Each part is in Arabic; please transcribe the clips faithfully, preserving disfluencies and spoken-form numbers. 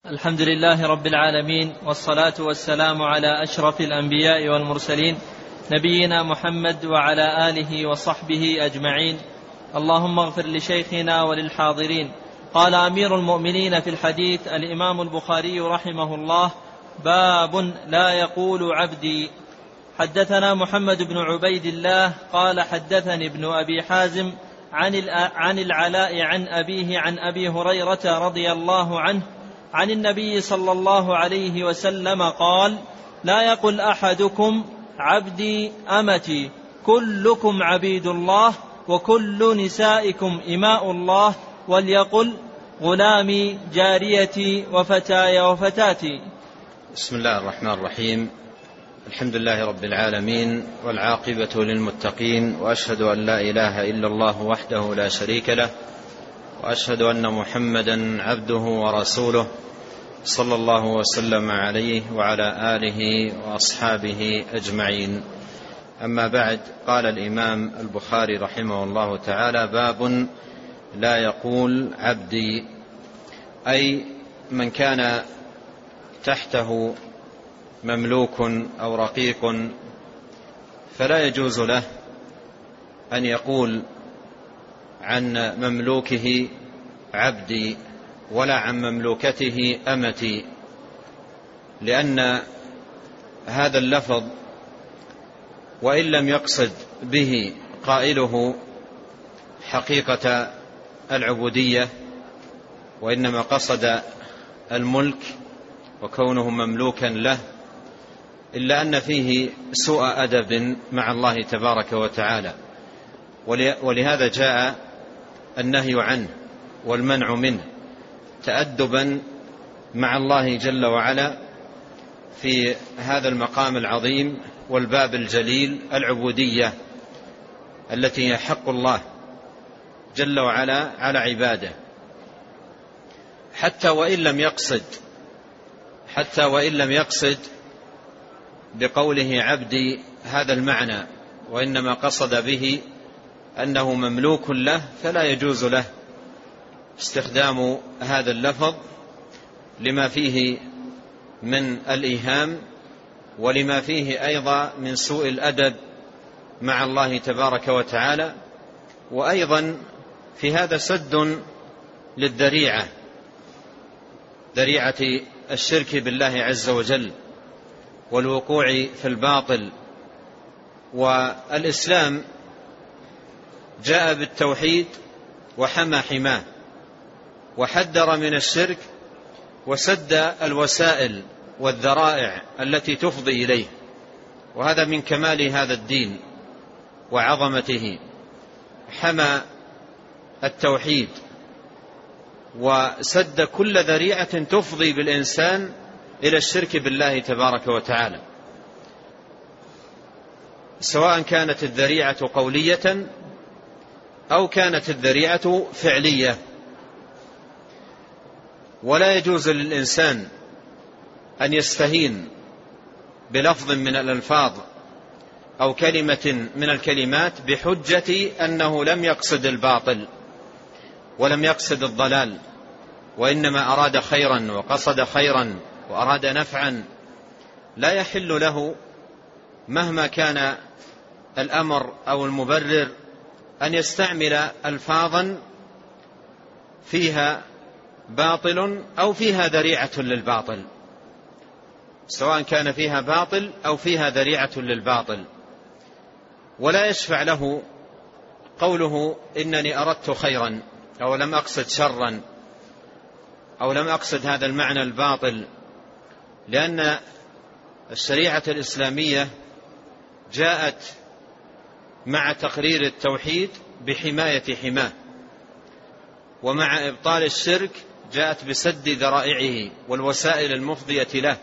الحمد لله رب العالمين، والصلاة والسلام على أشرف الأنبياء والمرسلين نبينا محمد وعلى آله وصحبه أجمعين. اللهم اغفر لشيخنا وللحاضرين. قال أمير المؤمنين في الحديث الإمام البخاري رحمه الله: باب لا يقول عبدي. حدثنا محمد بن عبيد الله قال حدثني ابن أبي حازم عن العلاء عن أبيه عن أبي هريرة رضي الله عنه عن النبي صلى الله عليه وسلم قال: لا يقل أحدكم عبدي أمتي، كلكم عبيد الله وكل نسائكم إماء الله، وليقل غلامي جاريتي وفتاي وفتاتي. بسم الله الرحمن الرحيم. الحمد لله رب العالمين، والعاقبة للمتقين، وأشهد أن لا إله إلا الله وحده لا شريك له، وأشهد أن محمدا عبده ورسوله صلى الله وسلم عليه وعلى آله وأصحابه أجمعين. أما بعد، قال الإمام البخاري رحمه الله تعالى: باب لا يقول عبدي، أي من كان تحته مملوك أو رقيق فلا يجوز له أن يقول عن مملوكه عبدي ولا عن مملوكته أمتي، لأن هذا اللفظ وإن لم يقصد به قائله حقيقة العبودية، وإنما قصد الملك وكونه مملوكا له، إلا أن فيه سوء أدب مع الله تبارك وتعالى، ولهذا جاء النهي عنه والمنع منه تأدبا مع الله جل وعلا في هذا المقام العظيم والباب الجليل، العبودية التي هي حق الله جل وعلا على عباده. حتى وإن لم يقصد حتى وإن لم يقصد بقوله عبدي هذا المعنى، وإنما قصد به أنه مملوك له، فلا يجوز له استخدام هذا اللفظ لما فيه من الإيهام، ولما فيه أيضا من سوء الأدب مع الله تبارك وتعالى، وأيضا في هذا سد للذريعة، ذريعة الشرك بالله عز وجل والوقوع في الباطل. والإسلام جاء بالتوحيد وحمى حماه، وحذر من الشرك، وسد الوسائل والذرائع التي تفضي إليه، وهذا من كمال هذا الدين وعظمته. حمى التوحيد وسد كل ذريعة تفضي بالإنسان إلى الشرك بالله تبارك وتعالى، سواء كانت الذريعة قولية أو كانت الذريعة فعلية. ولا يجوز للإنسان أن يستهين بلفظ من الألفاظ أو كلمة من الكلمات بحجة أنه لم يقصد الباطل ولم يقصد الضلال، وإنما أراد خيرا وقصد خيرا وأراد نفعا. لا يحل له مهما كان الأمر أو المبرر أن يستعمل ألفاظا فيها باطل أو فيها ذريعة للباطل، سواء كان فيها باطل أو فيها ذريعة للباطل. ولا يشفع له قوله إنني أردت خيرا أو لم أقصد شرا أو لم أقصد هذا المعنى الباطل، لأن الشريعة الإسلامية جاءت مع تقرير التوحيد بحماية حماه، ومع إبطال الشرك جاءت بسد ذرائعه والوسائل المفضية له،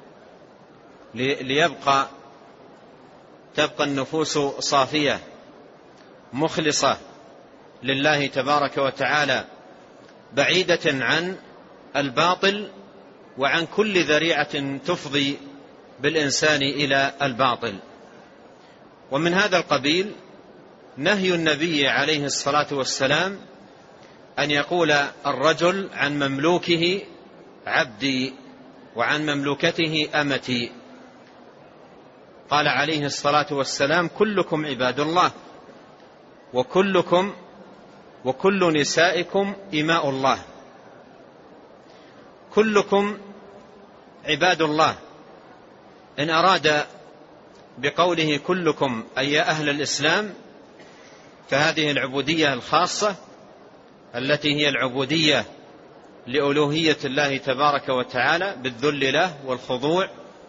ليبقى تبقى النفوس صافية مخلصة لله تبارك وتعالى، بعيدة عن الباطل وعن كل ذريعة تفضي بالإنسان إلى الباطل. ومن هذا القبيل نهي النبي عليه الصلاة والسلام أن يقول الرجل عن مملوكه عبدي وعن مملوكته أمتي. قال عليه الصلاة والسلام كلكم عباد الله وكلكم وكل نسائكم إماء الله. كلكم عباد الله، إن أراد بقوله كلكم أي أهل الإسلام فهذه العبودية الخاصة التي هي العبودية لألوهية الله تبارك وتعالى بالذل له والخضوع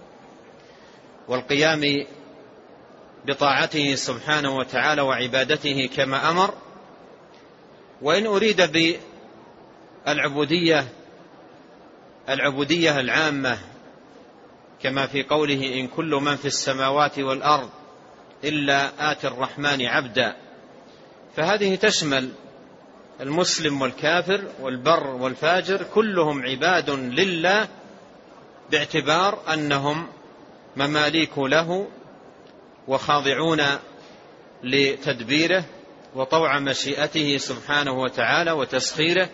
والقيام بطاعته سبحانه وتعالى وعبادته كما أمر. وإن أريد بالعبودية العبودية العامة كما في قوله إن كل من في السماوات والأرض إلا آتي الرحمن عبدا، فهذه تشمل المسلم والكافر والبر والفاجر، كلهم عباد لله باعتبار أنهم مماليك له وخاضعون لتدبيره وطوع مشيئته سبحانه وتعالى وتسخيره.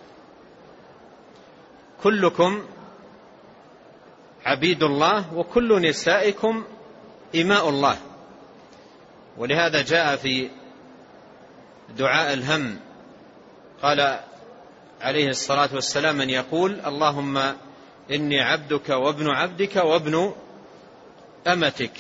كلكم عبيد الله وكل نسائكم إماء الله. ولهذا جاء في دعاء الهم قال عليه الصلاة والسلام من يقول اللهم إني عبدك وابن عبدك وابن أمتك،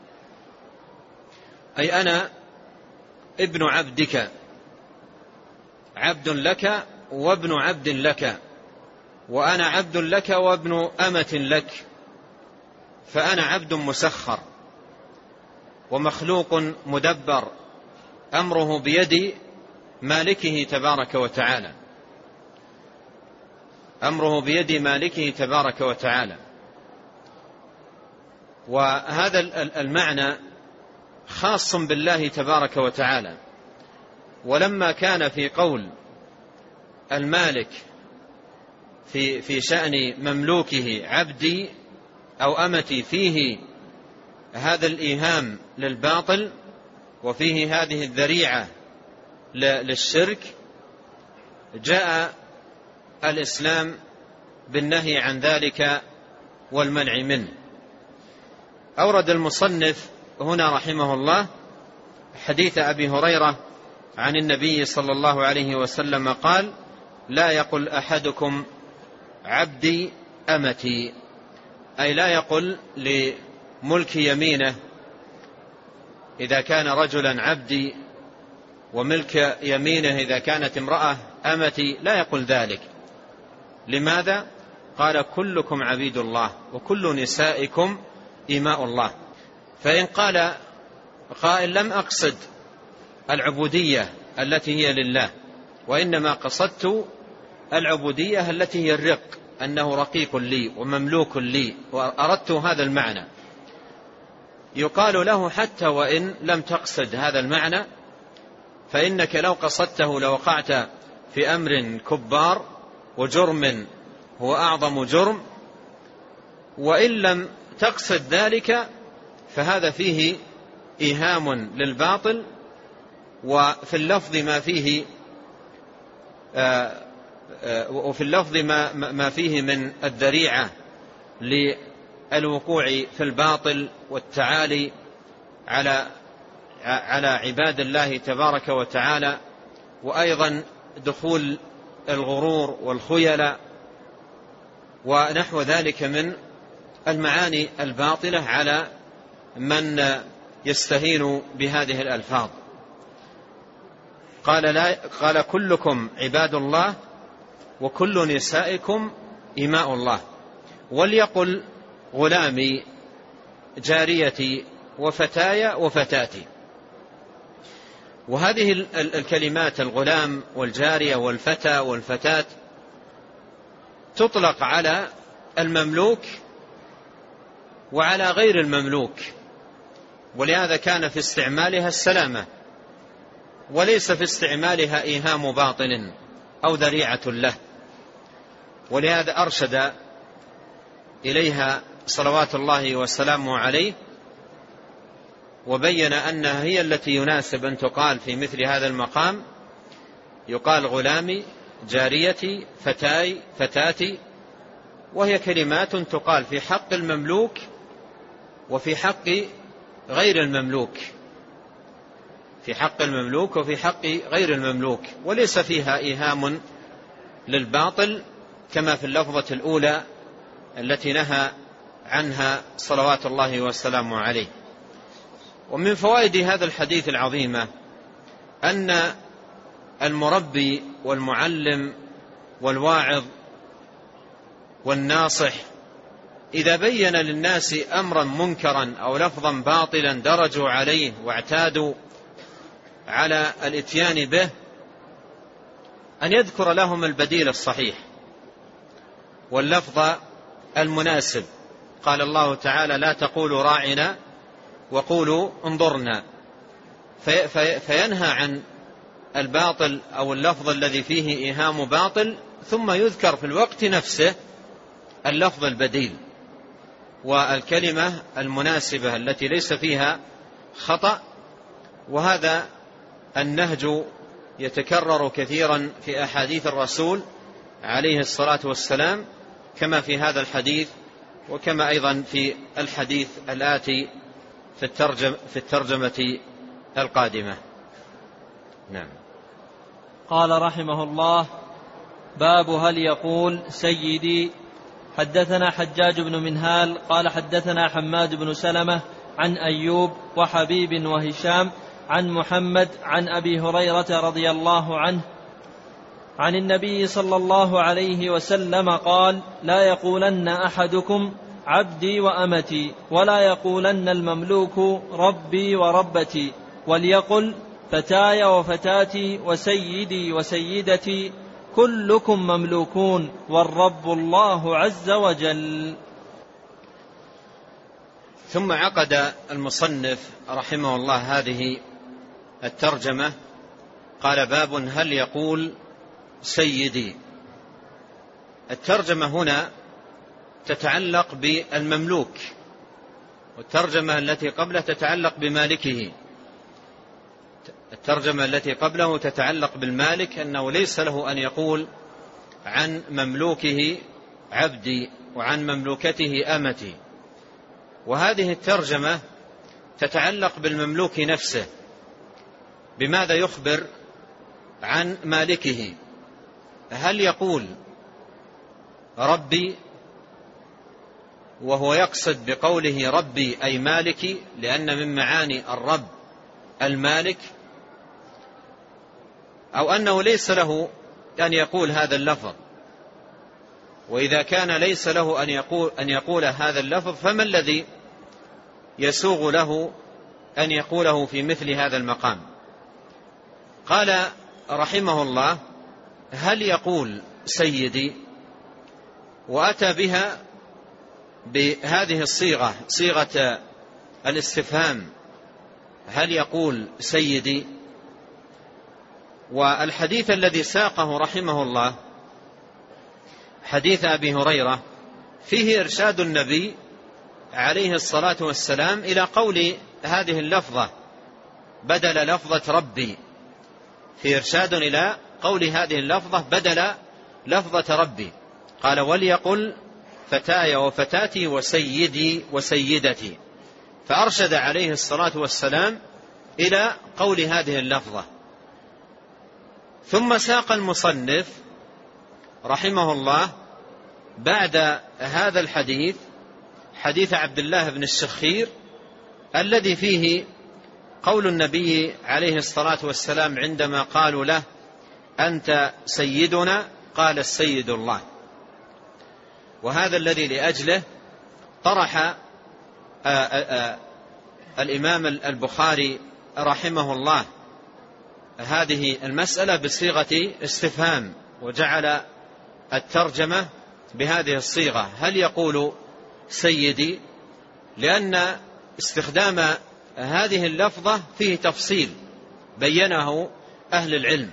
أي أنا ابن عبدك، عبد لك وابن عبد لك، وأنا عبد لك وابن أمة لك، فأنا عبد مسخر ومخلوق مدبر أمره بيد مالكه تبارك وتعالى، أمره بيد مالكه تبارك وتعالى. وهذا المعنى خاص بالله تبارك وتعالى. ولما كان في قول المالك في في شأن مملوكه عبدي أو أمتي فيه هذا الإيهام للباطل وفيه هذه الذريعة للشرك، جاء الإسلام بالنهي عن ذلك والمنع منه. أورد المصنف هنا رحمه الله حديث أبي هريرة عن النبي صلى الله عليه وسلم قال لا يقل أحدكم عبدي أمتي، أي لا يقل لملك يمينه إذا كان رجلا عبدي وملك يمينه إذا كانت امرأة أمتي، لا يقول ذلك. لماذا؟ قال كلكم عبيد الله وكل نسائكم إماء الله. فإن قال قائل لم أقصد العبودية التي هي لله وإنما قصدت العبودية التي هي الرق، أنه رقيق لي ومملوك لي وأردت هذا المعنى، يقال له حتى وإن لم تقصد هذا المعنى فإنك لو قصدته لوقعت في أمر كبار وجرم هو أعظم جرم، وإن لم تقصد ذلك فهذا فيه إيهام للباطل، وفي اللفظ ما فيه آآ آآ وفي اللفظ ما, ما فيه من الذريعة للوقوع في الباطل والتعالي على على عباد الله تبارك وتعالى، وأيضا دخول الغرور والخيلاء ونحو ذلك من المعاني الباطلة على من يستهين بهذه الألفاظ. قال, لا قال كلكم عباد الله وكل نسائكم إماء الله، وليقل غلامي جاريتي وفتاي وفتاتي. وهذه الكلمات الغلام والجارية والفتى والفتاة تطلق على المملوك وعلى غير المملوك، ولهذا كان في استعمالها السلامة وليس في استعمالها إيهام باطن أو ذريعة له. ولهذا أرشد إليها صلوات الله وسلامه عليه وبين أنها هي التي يناسب أن تقال في مثل هذا المقام، يقال غلامي جاريتي فتاي فتاتي وهي كلمات تقال في حق المملوك وفي حق غير المملوك، في حق المملوك وفي حق غير المملوك، وليس فيها إيهام للباطل كما في اللفظة الأولى التي نهى عنها صلوات الله وسلامه عليه. ومن فوائد هذا الحديث العظيمة أن المربي والمعلم والواعظ والناصح إذا بين للناس أمرا منكرا أو لفظا باطلا درجوا عليه واعتادوا على الاتيان به، أن يذكر لهم البديل الصحيح واللفظ المناسب. قال الله تعالى: لا تقولوا راعنا وقولوا انظرنا، في في فينهى عن الباطل أو اللفظ الذي فيه إيهام باطل، ثم يذكر في الوقت نفسه اللفظ البديل والكلمة المناسبة التي ليس فيها خطأ. وهذا النهج يتكرر كثيرا في أحاديث الرسول عليه الصلاة والسلام، كما في هذا الحديث وكما أيضا في الحديث الآتي في الترجمة, في الترجمة القادمة. نعم. قال رحمه الله: باب هل يقول سيدي. حدثنا حجاج بن منهال قال حدثنا حماد بن سلمة عن أيوب وحبيب وهشام عن محمد عن أبي هريرة رضي الله عنه عن النبي صلى الله عليه وسلم قال: لا يقولن أحدكم عبدي وأمتي، ولا يقولن المملوك ربي وربتي، وليقل فتاي وفتاتي وسيدي وسيدتي، كلكم مملوكون والرب الله عز وجل. ثم عقد المصنف رحمه الله هذه الترجمة، قال: باب هل يقول سيدي. الترجمة هنا تتعلق بالمملوك، والترجمة التي قبله تتعلق بمالكه. الترجمة التي قبله تتعلق بالمالك، أنه ليس له أن يقول عن مملوكه عبدي وعن مملوكته أمتي. وهذه الترجمة تتعلق بالمملوك نفسه، بماذا يخبر عن مالكه. هل يقول ربي وهو يقصد بقوله ربي أي مالكي، لأن من معاني الرب المالك، أو أنه ليس له أن يقول هذا اللفظ؟ وإذا كان ليس له أن يقول, أن يقول هذا اللفظ، فما الذي يسوغ له أن يقوله في مثل هذا المقام؟ قال رحمه الله: هل يقول سيدي، وأتى بها بهذه الصيغة، صيغة الاستفهام، هل يقول سيدي. والحديث الذي ساقه رحمه الله حديث أبي هريرة فيه إرشاد النبي عليه الصلاة والسلام إلى قول هذه اللفظة بدل لفظة ربي، في إرشاد إلى قول هذه اللفظة بدل لفظة ربي. قال: وليقل فتاي وفتاتي وسيدي وسيدتي، فأرشد عليه الصلاة والسلام إلى قول هذه اللفظة. ثم ساق المصنف رحمه الله بعد هذا الحديث حديث عبد الله بن الشخير الذي فيه قول النبي عليه الصلاة والسلام عندما قالوا له: أنت سيدنا، قال: السيد الله. وهذا الذي لأجله طرح آآ آآ الإمام البخاري رحمه الله هذه المسألة بصيغة استفهام، وجعل الترجمة بهذه الصيغة: هل يقول سيدي، لأن استخدام هذه اللفظة فيه تفصيل بينه أهل العلم،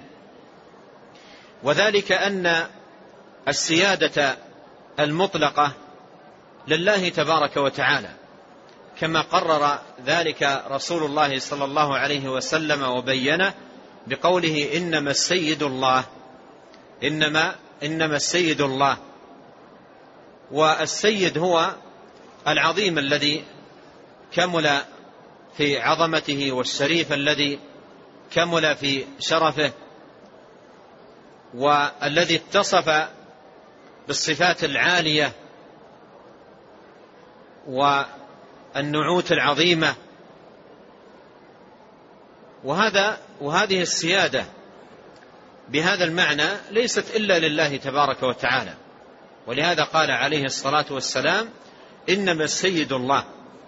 وذلك أن السيادة المطلقة لله تبارك وتعالى، كما قرر ذلك رسول الله صلى الله عليه وسلم وبينه بقوله: إنما السيد الله، إنما, إنما السيد الله. والسيد هو العظيم الذي كمل في عظمته، والشريف الذي كمل في شرفه، والذي اتصف بالصفات العالية والنعوت العظيمة. وهذا وهذه السيادة بهذا المعنى ليست إلا لله تبارك وتعالى، ولهذا قال عليه الصلاة والسلام: إنما السيد الله.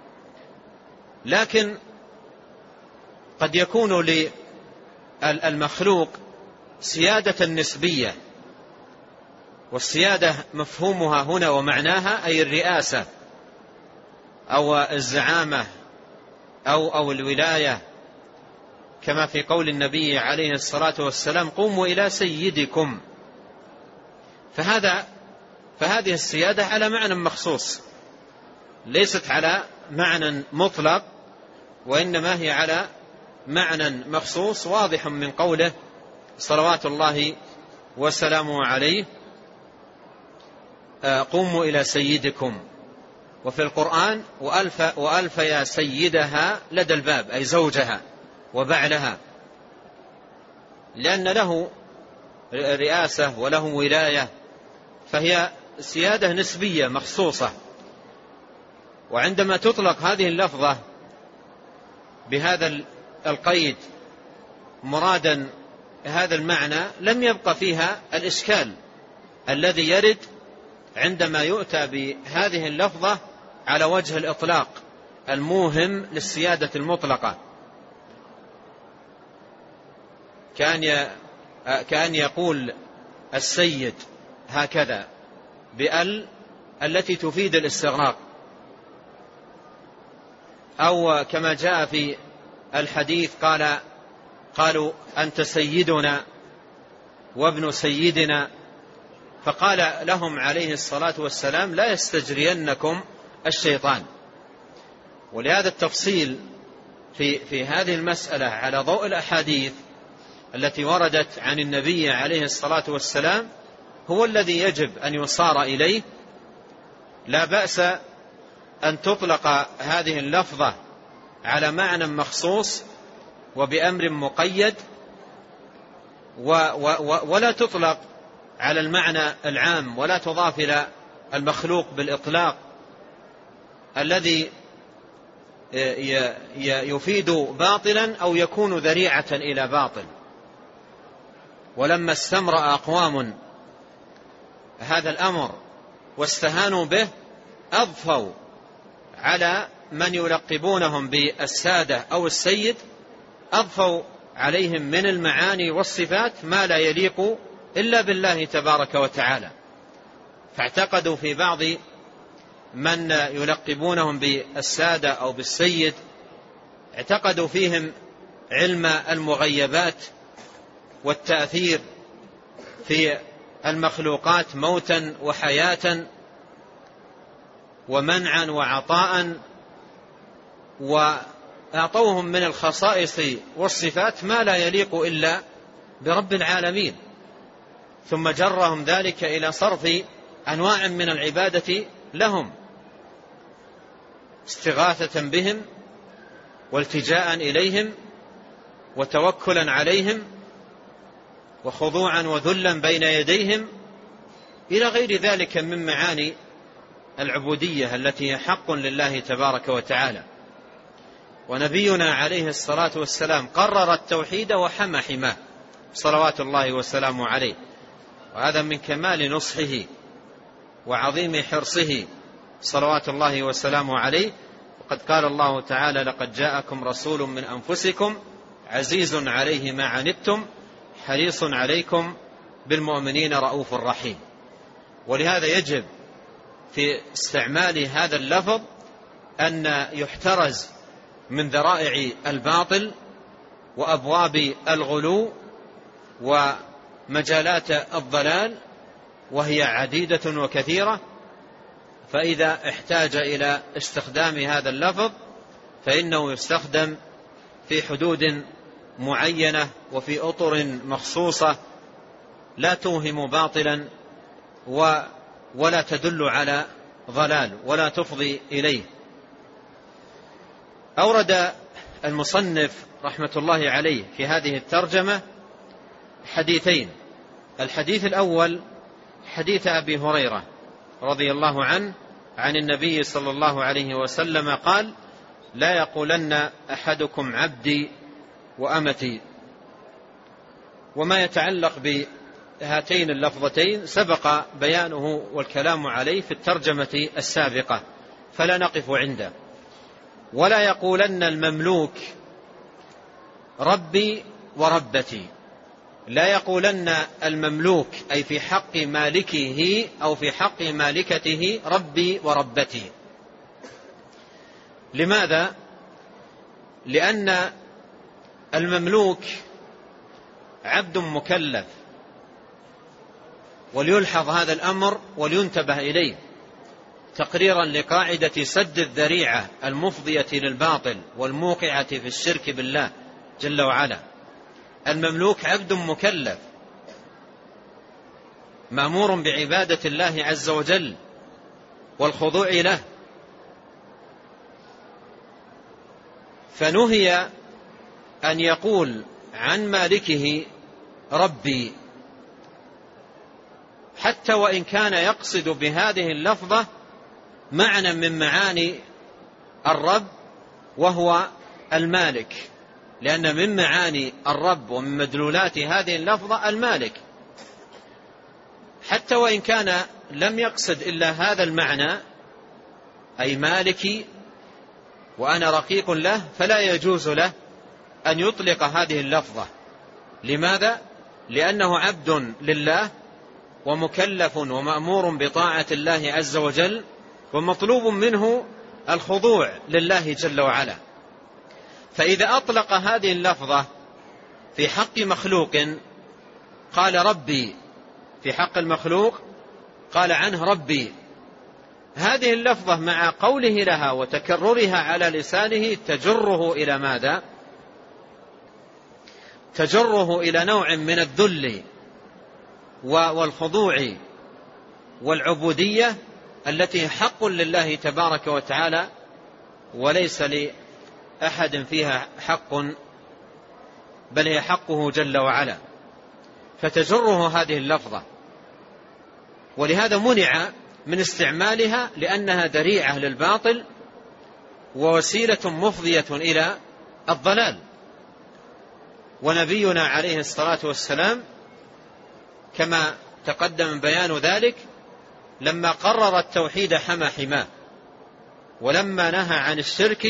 لكن قد يكون للمخلوق سيادة نسبية، والسيادة مفهومها هنا ومعناها أي الرئاسة أو الزعامة أو, أو الولاية، كما في قول النبي عليه الصلاة والسلام: قوموا إلى سيدكم. فهذا فهذه السيادة على معنى مخصوص، ليست على معنى مطلق، وإنما هي على معنى مخصوص واضح من قوله صلوات الله وسلامه عليه: قوموا إلى سيدكم. وفي القرآن: وألف, وألف يا سيدها لدى الباب، أي زوجها وبعلها، لأن له رئاسة وله ولاية، فهي سيادة نسبية مخصوصة. وعندما تطلق هذه اللفظة بهذا القيد مرادا هذا المعنى لم يبقى فيها الإشكال الذي يرد عندما يؤتى بهذه اللفظة على وجه الإطلاق الموهم للسيادة المطلقة، كان كان يقول السيد هكذا بأل التي تفيد الاستغراق، أو كما جاء في الحديث قال قالوا أنت سيدنا وابن سيدنا، فقال لهم عليه الصلاة والسلام: لا يستجرينكم الشيطان. ولهذا التفصيل في, في هذه المسألة على ضوء الأحاديث التي وردت عن النبي عليه الصلاة والسلام هو الذي يجب أن يصار إليه. لا بأس أن تطلق هذه اللفظة على معنى مخصوص وبأمر مقيد، ولا تطلق على المعنى العام، ولا تضاف إلى المخلوق بالإطلاق الذي يفيد باطلا أو يكون ذريعة إلى باطل. ولما استمرأ أقوام هذا الأمر واستهانوا به أضفوا على من يلقبونهم بالسادة أو السيد، أضفوا عليهم من المعاني والصفات ما لا يليق إلا بالله تبارك وتعالى. فاعتقدوا في بعض من يلقبونهم بالسادة أو بالسيد، اعتقدوا فيهم علم المغيبات والتأثير في المخلوقات موتا وحياة ومنعا وعطاء، وأعطوهم من الخصائص والصفات ما لا يليق إلا برب العالمين، ثم جرهم ذلك إلى صرف أنواع من العبادة لهم استغاثة بهم والتجاء إليهم وتوكلا عليهم وخضوعا وذلا بين يديهم إلى غير ذلك من معاني العبودية التي هي حق لله تبارك وتعالى. ونبينا عليه الصلاة والسلام قرر التوحيد وحمى حماه صلوات الله وسلامه عليه، وهذا من كمال نصحه وعظيم حرصه صلوات الله وسلامه عليه. وقد قال الله تعالى: لقد جاءكم رسول من أنفسكم عزيز عليه ما عنتم حريص عليكم بالمؤمنين رؤوف رحيم. ولهذا يجب في استعمال هذا اللفظ أن يحترز من ذرائع الباطل وأبواب الغلو ومجالات الضلال، وهي عديدة وكثيرة. فإذا احتاج إلى استخدام هذا اللفظ فإنه يستخدم في حدود معينة وفي أطر مخصوصة لا توهم باطلا ولا تدل على ضلال ولا تفضي إليه. أورد المصنف رحمة الله عليه في هذه الترجمة حديثين. الحديث الأول حديث أبي هريرة رضي الله عنه عن النبي صلى الله عليه وسلم قال: لا يقولن أحدكم عبدي وأمتي. وما يتعلق بهاتين اللفظتين سبق بيانه والكلام عليه في الترجمة السابقة فلا نقف عنده. ولا يقولن المملوك ربي وربتي. لا يقولن المملوك أي في حق مالكه أو في حق مالكته ربي وربتي. لماذا؟ لأن المملوك عبد مكلف، وليلحظ هذا الأمر ولينتبه إليه تقريرا لقاعدة سد الذريعة المفضية للباطل والموقعة في الشرك بالله جل وعلا. المملوك عبد مكلف مأمور بعبادة الله عز وجل والخضوع له، فنهي أن يقول عن مالكه ربي، حتى وإن كان يقصد بهذه اللفظة معنى من معاني الرب وهو المالك، لأن من معاني الرب ومن مدلولات هذه اللفظة المالك. حتى وإن كان لم يقصد إلا هذا المعنى أي مالكي وأنا رقيق له، فلا يجوز له أن يطلق هذه اللفظة. لماذا؟ لأنه عبد لله ومكلف ومأمور بطاعة الله عز وجل، ومطلوب منه الخضوع لله جل وعلا. فإذا أطلق هذه اللفظة في حق مخلوق قال ربي، في حق المخلوق قال عنه ربي، هذه اللفظة مع قوله لها وتكررها على لسانه تجره إلى ماذا؟ تجره إلى نوع من الذل والخضوع والعبودية التي حق لله تبارك وتعالى وليس لأحد فيها حق، بل هي حقه جل وعلا، فتجره هذه اللفظة. ولهذا منع من استعمالها لأنها ذريعة للباطل ووسيلة مفضية إلى الضلال. ونبينا عليه الصلاة والسلام كما تقدم بيان ذلك لما قرر التوحيد حمى حماه، ولما نهى عن الشرك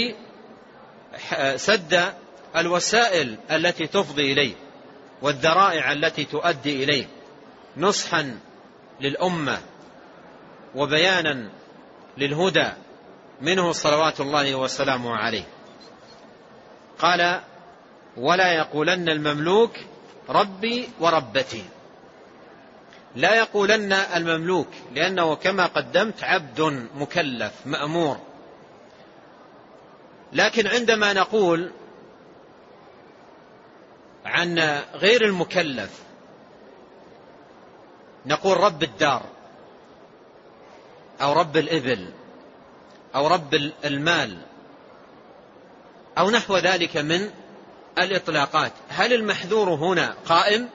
سد الوسائل التي تفضي إليه والذرائع التي تؤدي إليه، نصحا للأمة وبيانا للهدى منه صلوات الله وسلامه عليه. قال: ولا يقولن المملوك ربي وربتي. لا يقولن المملوك لأنه كما قدمت عبد مكلف مأمور، لكن عندما نقول عن غير المكلف نقول رب الدار أو رب الإبل أو رب المال أو نحو ذلك من الإطلاقات. هل المحذور هنا قائم؟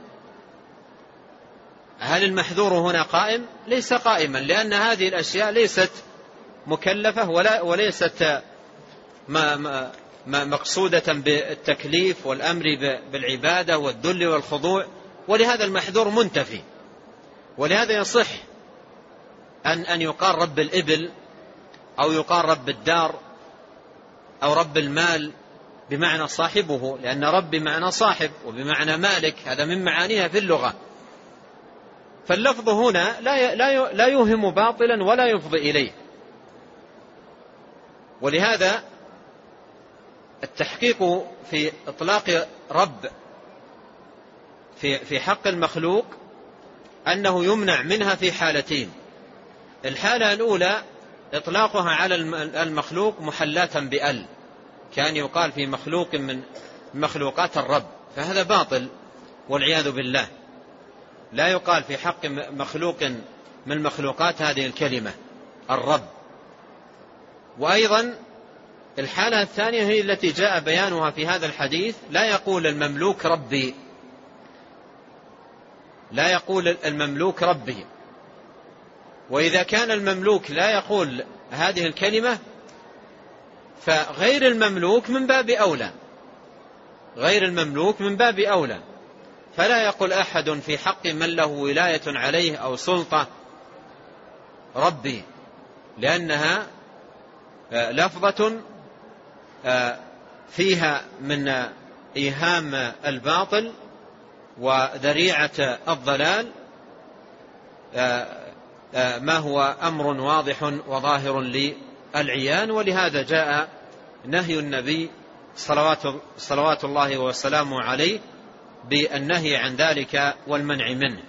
هل المحذور هنا قائم؟ ليس قائما، لأن هذه الأشياء ليست مكلفة ولا وليست ما ما مقصودة بالتكليف والأمر بالعبادة والذل والخضوع، ولهذا المحذور منتفي. ولهذا يصح أن أن يقال رب الإبل أو يقال رب الدار أو رب المال بمعنى صاحبه، لأن رب بمعنى صاحب وبمعنى مالك، هذا من معانيها في اللغة. فاللفظ هنا لا لا يوهم باطلا ولا يفضي إليه. ولهذا التحقيق في إطلاق رب في في حق المخلوق أنه يمنع منها في حالتين. الحالة الأولى إطلاقها على المخلوق محلاة بأل، كان يقال في مخلوق من مخلوقات الرب، فهذا باطل والعياذ بالله. لا يقال في حق مخلوق من مخلوقات هذه الكلمة الرب. وأيضا الحالة الثانية هي التي جاء بيانها في هذا الحديث، لا يقول المملوك ربي، لا يقول المملوك ربي. وإذا كان المملوك لا يقول هذه الكلمة فغير المملوك من باب أولى، غير المملوك من باب أولى. فلا يقول أحد في حق من له ولاية عليه أو سلطة ربي، لأنها لفظة فيها من إيهام الباطل وذريعة الضلال ما هو أمر واضح وظاهر للعيان. ولهذا جاء نهي النبي صلوات, صلوات الله وسلامه عليه بالنهي عن ذلك والمنع منه.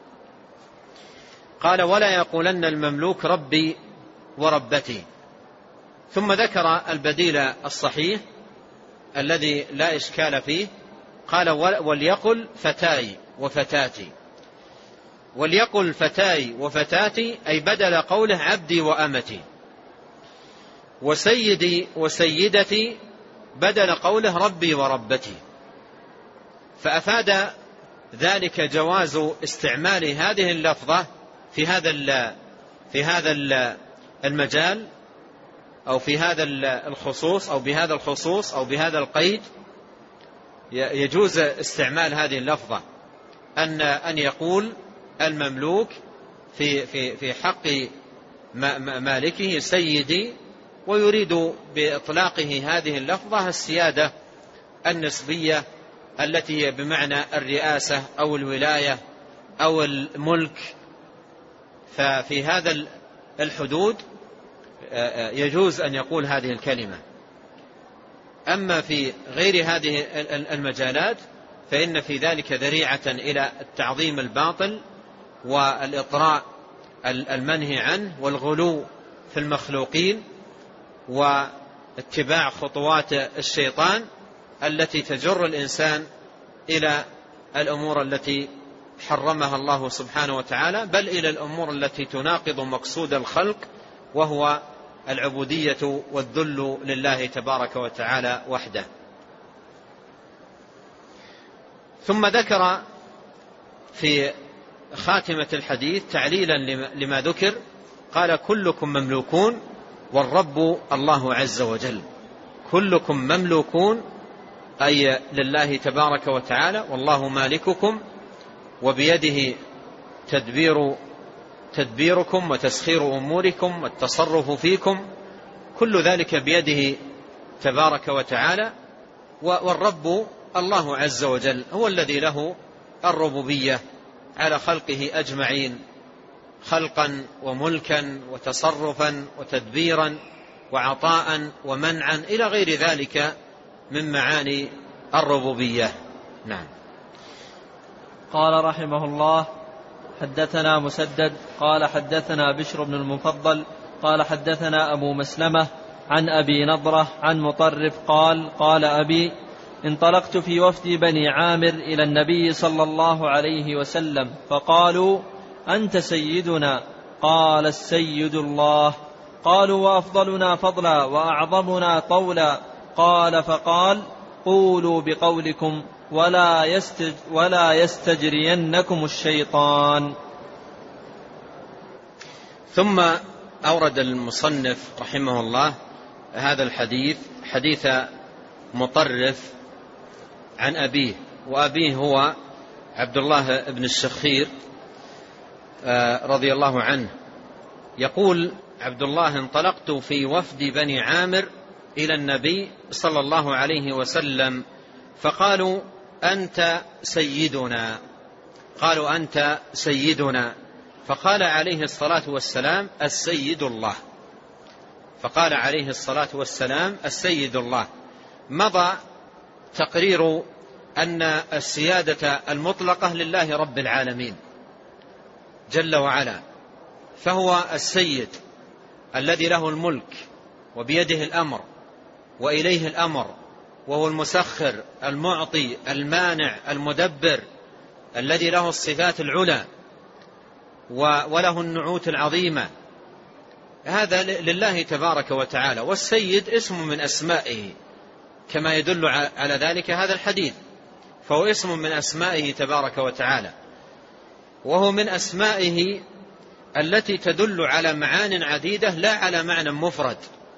قال ولا يقولن المملوك ربي وربتي. ثم ذكر البديل الصحيح الذي لا إشكال فيه، قال وليقل فتاي وفتاتي. وليقل فتاي وفتاتي أي بدل قوله عبدي وأمتي، وسيدي وسيدتي بدل قوله ربي وربتي. فأفاد ذلك جواز استعمال هذه اللفظة في هذا في هذا المجال أو في هذا الخصوص أو بهذا الخصوص أو بهذا القيد. يجوز استعمال هذه اللفظة أن أن يقول المملوك في في في حق مالكه سيدي، ويريد بإطلاقه هذه اللفظة السيادة النسبية التي هي بمعنى الرئاسة أو الولاية أو الملك. ففي هذا الحدود يجوز أن يقول هذه الكلمة. أما في غير هذه المجالات فإن في ذلك ذريعة إلى التعظيم الباطل والإطراء المنهي عنه والغلو في المخلوقين واتباع خطوات الشيطان التي تجر الإنسان إلى الأمور التي حرمها الله سبحانه وتعالى، بل إلى الأمور التي تناقض مقصود الخلق وهو العبودية والذل لله تبارك وتعالى وحده. ثم ذكر في خاتمة الحديث تعليلا لما ذكر، قال كلكم مملوكون والرب الله عز وجل. كلكم مملوكون أي لله تبارك وتعالى، والله مالككم وبيده تدبير تدبيركم وتسخير أموركم والتصرف فيكم، كل ذلك بيده تبارك وتعالى. والرب الله عز وجل هو الذي له الربوبية على خلقه أجمعين، خلقا وملكا وتصرفا وتدبيرا وعطاء ومنعا إلى غير ذلك من معاني الربوبية. نعم. قال رحمه الله حدثنا مسدد قال حدثنا بشر بن المفضل قال حدثنا أبو مسلمة عن أبي نضرة عن مطرف قال قال أبي انطلقت في وفد بني عامر إلى النبي صلى الله عليه وسلم فقالوا أنت سيدنا؟ قال السيد الله. قالوا وأفضلنا فضلا وأعظمنا طولا؟ قال فقال قولوا بقولكم ولا, يستج ولا يستجرينكم الشيطان. ثم أورد المصنف رحمه الله هذا الحديث، حديث مطرف عن أبيه، وأبيه هو عبد الله بن الشخير رضي الله عنه. يقول عبد الله انطلقت في وفد بني عامر إلى النبي صلى الله عليه وسلم فقالوا أنت سيدنا. قالوا أنت سيدنا فقال عليه الصلاة والسلام السيد الله. فقال عليه الصلاة والسلام السيد الله. مضى تقرير أن السيادة المطلقة لله رب العالمين جل وعلا، فهو السيد الذي له الملك وبيده الأمر وإليه الأمر، وهو المسخر المعطي المانع المدبر الذي له الصفات العلى. وله النعوت العظيمة، هذا لله تبارك وتعالى. والسيد اسم من أسمائه كما يدل على ذلك هذا الحديث، فهو اسم من أسمائه تبارك وتعالى، وهو من أسمائه التي تدل على معان عديدة لا على معنى مفرد،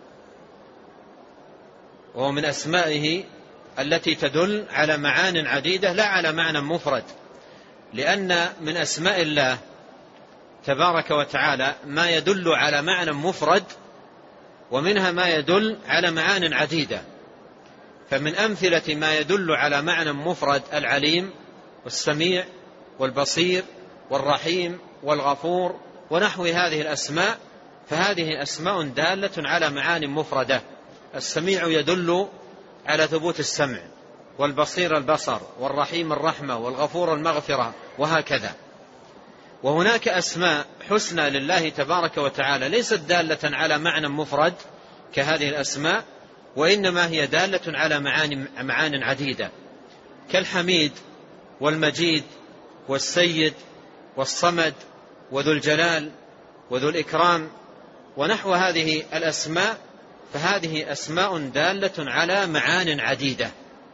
وهو من أسمائه التي تدل على معان عديدة لا على معنى مفرد، لأن من أسماء الله تبارك وتعالى ما يدل على معنى مفرد، ومنها ما يدل على معان عديدة. فمن أمثلة ما يدل على معنى مفرد العليم والسميع والبصير والرحيم والغفور ونحو هذه الأسماء، فهذه أسماء دالة على معان مفردة. السميع يدل على ثبوت السمع، والبصير البصر، والرحيم الرحمة، والغفور المغفرة، وهكذا. وهناك أسماء حسنى لله تبارك وتعالى ليست دالة على معنى مفرد كهذه الأسماء، وإنما هي دالة على معان, معان عديدة، كالحميد والمجيد والسيد والصمد وذو الجلال وذو الإكرام ونحو هذه الأسماء، فهذه أسماء دالة على معان عديدة.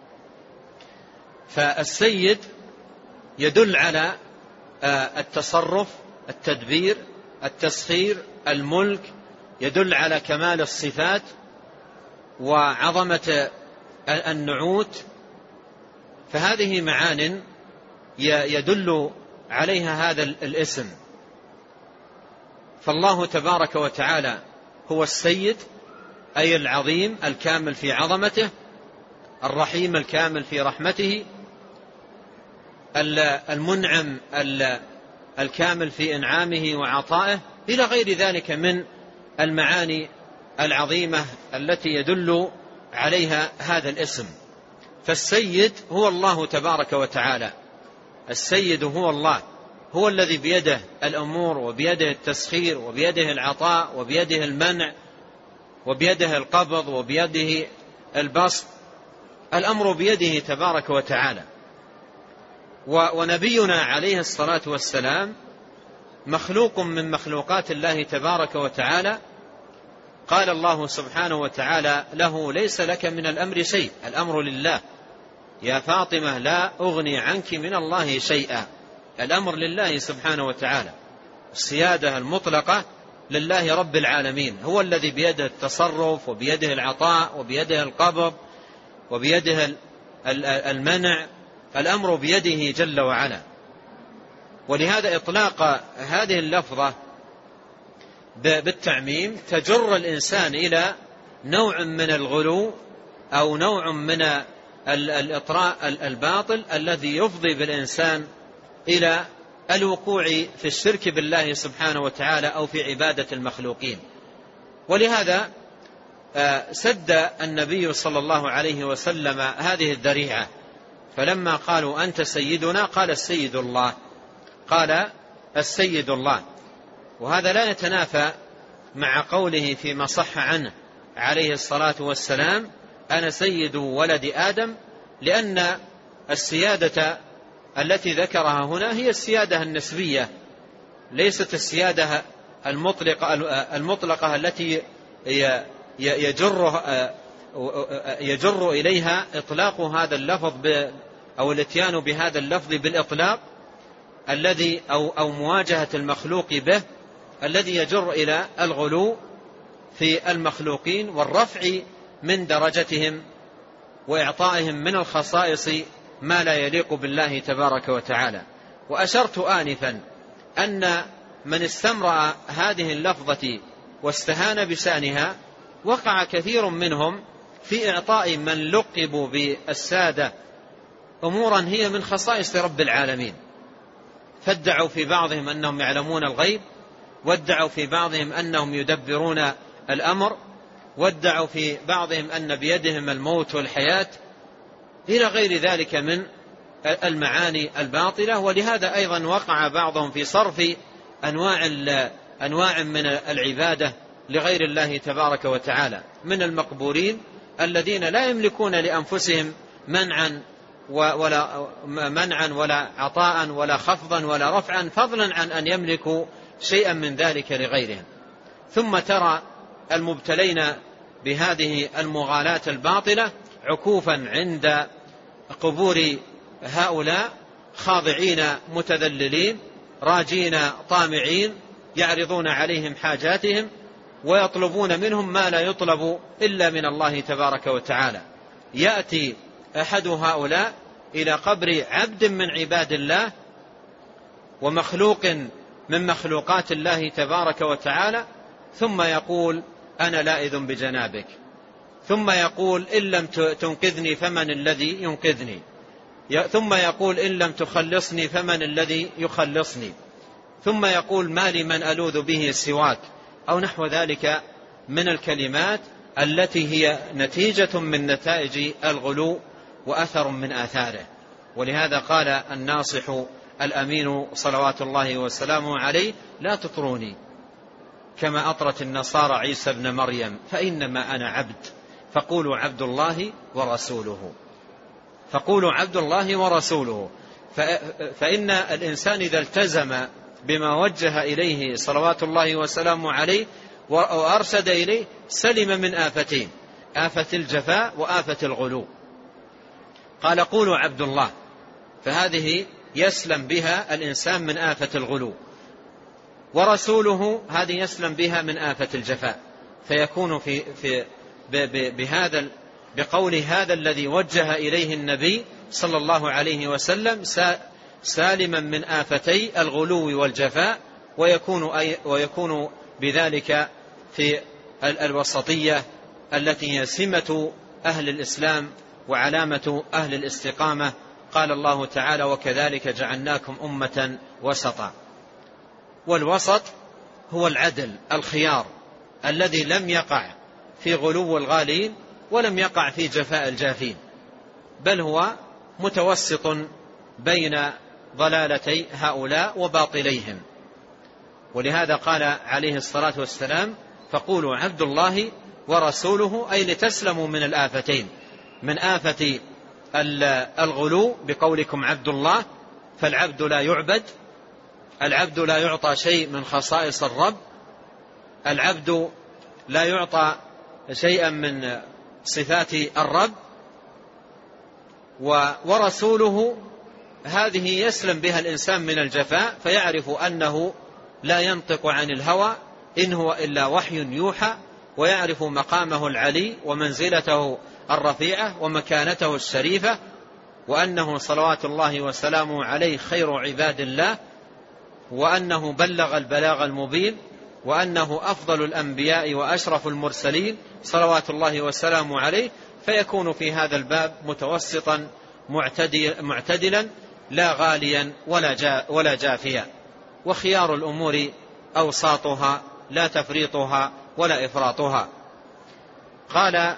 فالسيد يدل على التصرف، التدبير، التسخير، الملك، يدل على كمال الصفات وعظمة النعوت، فهذه معان يدل عليها هذا الاسم. فالله تبارك وتعالى هو السيد، أي العظيم الكامل في عظمته، الرحيم الكامل في رحمته، المنعم الكامل في إنعامه وعطائه، إلى غير ذلك من المعاني العظيمة التي يدل عليها هذا الاسم. فالسيد هو الله تبارك وتعالى، السيد هو الله، هو الذي بيده الأمور، وبيده التسخير، وبيده العطاء، وبيده المنع، وبيده القبض، وبيده البسط، الأمر بيده تبارك وتعالى. ونبينا عليه الصلاة والسلام مخلوق من مخلوقات الله تبارك وتعالى. قال الله سبحانه وتعالى له: ليس لك من الأمر شيء، الأمر لله، يا فاطمة لا أغني عنك من الله شيئا. الأمر لله سبحانه وتعالى، السيادة المطلقة لله رب العالمين، هو الذي بيده التصرف، وبيده العطاء، وبيده القبض، وبيده المنع، الأمر بيده جل وعلا. ولهذا إطلاق هذه اللفظة بالتعميم تجر الإنسان إلى نوع من الغلو أو نوع من الإطراء الباطل الذي يفضي بالإنسان إلى الوقوع في الشرك بالله سبحانه وتعالى أو في عبادة المخلوقين. ولهذا سد النبي صلى الله عليه وسلم هذه الذريعة، فلما قالوا أنت سيدنا قال السيد الله، قال السيد الله. وهذا لا يتنافى مع قوله فيما صح عنه عليه الصلاة والسلام: أنا سيد ولد آدم، لأن السيادة التي ذكرها هنا هي السيادة النسبية، ليست السيادة المطلقة, المطلقة التي يجر, يجر إليها إطلاق هذا اللفظ أو الاتيان بهذا اللفظ بالإطلاق الذي أو, أو مواجهة المخلوق به، الذي يجر إلى الغلو في المخلوقين والرفع من درجتهم وإعطائهم من الخصائص ما لا يليق بالله تبارك وتعالى. وأشرت آنفا أن من استمرأ هذه اللفظة واستهان بشأنها وقع كثير منهم في إعطاء من لقبوا بالسادة أمورا هي من خصائص رب العالمين، فادعوا في بعضهم أنهم يعلمون الغيب، وادعوا في بعضهم أنهم يدبرون الأمر، وادعوا في بعضهم أن بيدهم الموت والحياة، إلى غير ذلك من المعاني الباطلة. ولهذا أيضا وقع بعضهم في صرف أنواع, أنواع من العبادة لغير الله تبارك وتعالى، من المقبورين الذين لا يملكون لأنفسهم منعا ولا منعا ولا عطاء ولا خفضا ولا رفعا، فضلا عن أن يملكوا شيئا من ذلك لغيرهم. ثم ترى المبتلين بهذه المغالاة الباطلة عكوفا عند قبور هؤلاء، خاضعين متذللين راجين طامعين، يعرضون عليهم حاجاتهم ويطلبون منهم ما لا يطلب إلا من الله تبارك وتعالى. يأتي أحد هؤلاء إلى قبر عبد من عباد الله ومخلوق من مخلوقات الله تبارك وتعالى، ثم يقول أنا لائذ بجنابك، ثم يقول إن لم تنقذني فمن الذي ينقذني، ثم يقول إن لم تخلصني فمن الذي يخلصني، ثم يقول ما لي من ألوذ به سواك، أو نحو ذلك من الكلمات التي هي نتيجة من نتائج الغلو وأثر من آثاره. ولهذا قال الناصح الأمين صلوات الله وسلامه عليه لا تطروني كما أطرت النصارى عيسى ابن مريم، فإنما أنا عبد، فقولوا عبد الله ورسوله، فقولوا عبد الله ورسوله. فإن الإنسان إذا التزم بما وجه إليه صلوات الله وسلامه عليه وأرشد إليه سلم من آفتين، آفة الجفاء وآفة الغلو. قال قولوا عبد الله، فهذه يسلم بها الإنسان من آفة الغلو، ورسوله هذه يسلم بها من آفة الجفاء، فيكون في في بهذا بقول هذا الذي وجه إليه النبي صلى الله عليه وسلم سالما من آفتي الغلو والجفاء، ويكون أي ويكون بذلك في الوسطية التي هي سمة أهل الإسلام وعلامة أهل الاستقامة. قال الله تعالى وكذلك جعلناكم أمة وسطا. والوسط هو العدل الخيار الذي لم يقع في غلو الغالين ولم يقع في جفاء الجافين، بل هو متوسط بين ضلالتي هؤلاء وباطليهم. ولهذا قال عليه الصلاة والسلام فقولوا عبد الله ورسوله، أي لتسلموا من الآفتين، من آفة الغلو بقولكم عبد الله، فالعبد لا يعبد، العبد لا يعطى شيء من خصائص الرب، العبد لا يعطى شيئا من صفات الرب، ورسوله هذه يسلم بها الإنسان من الجفاء، فيعرف أنه لا ينطق عن الهوى إن هو إلا وحي يوحى، ويعرف مقامه العلي ومنزلته الرفيعة ومكانته الشريفة، وأنه صلوات الله وسلامه عليه خير عباد الله، وأنه بلغ البلاغ المبين، وأنه أفضل الأنبياء وأشرف المرسلين صلوات الله وسلامه عليه. فيكون في هذا الباب متوسطا معتدلا لا غاليا ولا جافيا، وخيار الأمور أوساطها لا تفريطها ولا إفراطها. قال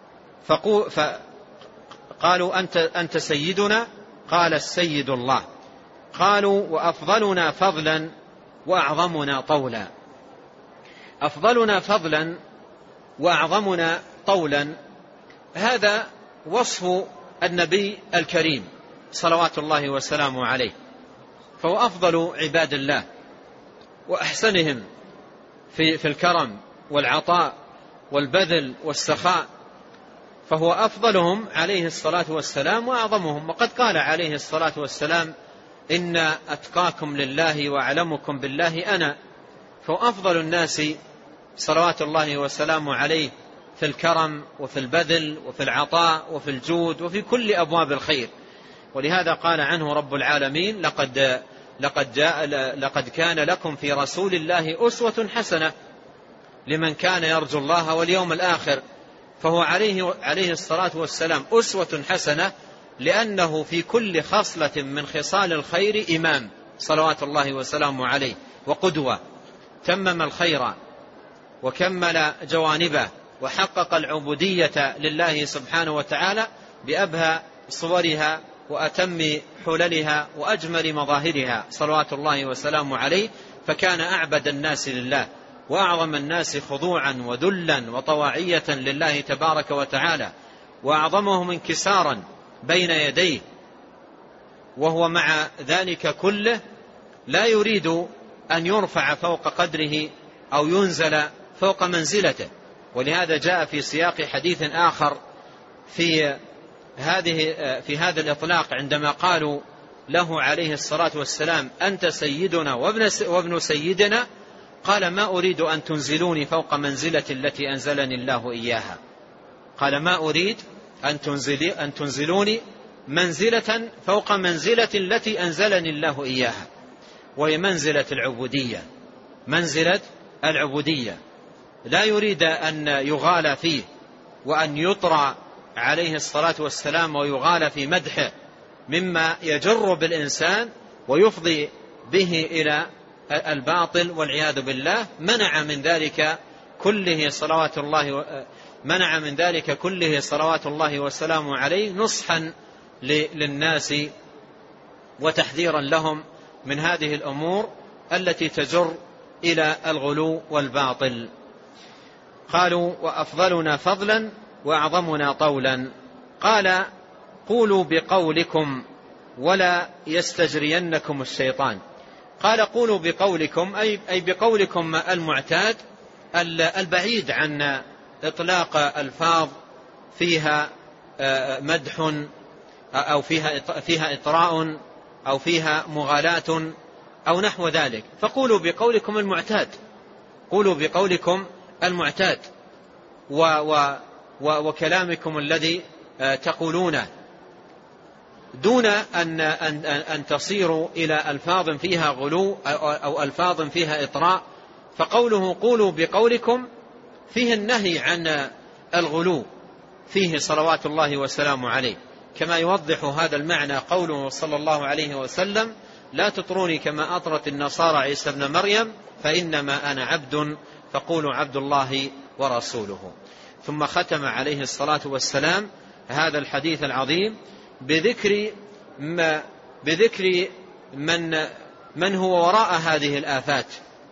فقالوا أنت, أنت سيدنا، قال السيد الله. قالوا وأفضلنا فضلا وأعظمنا طولا. أفضلنا فضلا وأعظمنا طولا، هذا وصف النبي الكريم صلوات الله وسلامه عليه، فهو أفضل عباد الله وأحسنهم في, في الكرم والعطاء والبذل والسخاء، فهو أفضلهم عليه الصلاة والسلام وأعظمهم. وقد قال عليه الصلاة والسلام إن أتقاكم لله وأعلمكم بالله أنا، فهو أفضل الناس صلوات الله وسلامه عليه في الكرم وفي البذل وفي العطاء وفي الجود وفي كل أبواب الخير. ولهذا قال عنه رب العالمين لقد, لقد, جاء لقد كان لكم في رسول الله أسوة حسنة لمن كان يرجو الله واليوم الآخر. فهو عليه, عليه الصلاة والسلام أسوة حسنة، لأنه في كل خصلة من خصال الخير إمام صلوات الله وسلامه عليه وقدوة، تمم الخير وكمل جوانبه وحقق العبودية لله سبحانه وتعالى بأبهى صورها وأتم حللها وأجمل مظاهرها صلوات الله وسلامه عليه. فكان أعبد الناس لله وأعظم الناس خضوعا وذلا وطواعية لله تبارك وتعالى، وأعظمهم انكسارا بين يديه وهو مع ذلك كله لا يريد أن يرفع فوق قدره أو ينزل فوق منزلته. ولهذا جاء في سياق حديث آخر في هذه في هذا الإطلاق عندما قالوا له عليه الصلاة والسلام أنت سيدنا وابن سيدنا، قال ما أريد أن تنزلوني فوق منزلة التي أنزلني الله إياها. قال ما أريد أن, تنزلي أن تنزلوني منزلة فوق منزلة التي أنزلني الله إياها، وهي منزلة العبودية. منزلة العبودية لا يريد أن يغال فيه وأن يطرى عليه الصلاة والسلام ويغال في مدحه مما يجر بالإنسان ويفضي به إلى الباطل والعياذ بالله. منع من ذلك كله صلوات الله منع من ذلك كله صلوات الله وسلامه عليه، نصحا للناس وتحذيرا لهم من هذه الأمور التي تجر إلى الغلو والباطل. قالوا وأفضلنا فضلا وأعظمنا طولا. قال قولوا بقولكم ولا يستجرينكم الشيطان. قال قولوا بقولكم أي بقولكم المعتاد البعيد عن إطلاق ألفاظ فيها مدح أو فيها فيها إطراء أو فيها مغالاة أو نحو ذلك. فقولوا بقولكم المعتاد، قولوا بقولكم المعتاد و و و وكلامكم الذي تقولونه، دون أن, أن, أن تصيروا إلى ألفاظ فيها غلو أو ألفاظ فيها إطراء. فقوله قولوا بقولكم فيه النهي عن الغلو، فيه صلوات الله وسلامه عليه، كما يوضح هذا المعنى قوله صلى الله عليه وسلم لا تطروني كما أطرت النصارى عيسى ابن مريم فإنما أنا عبد فقولوا عبد الله ورسوله. ثم ختم عليه الصلاة والسلام هذا الحديث العظيم بذكر ما بذكر من من هو وراء هذه الآفات،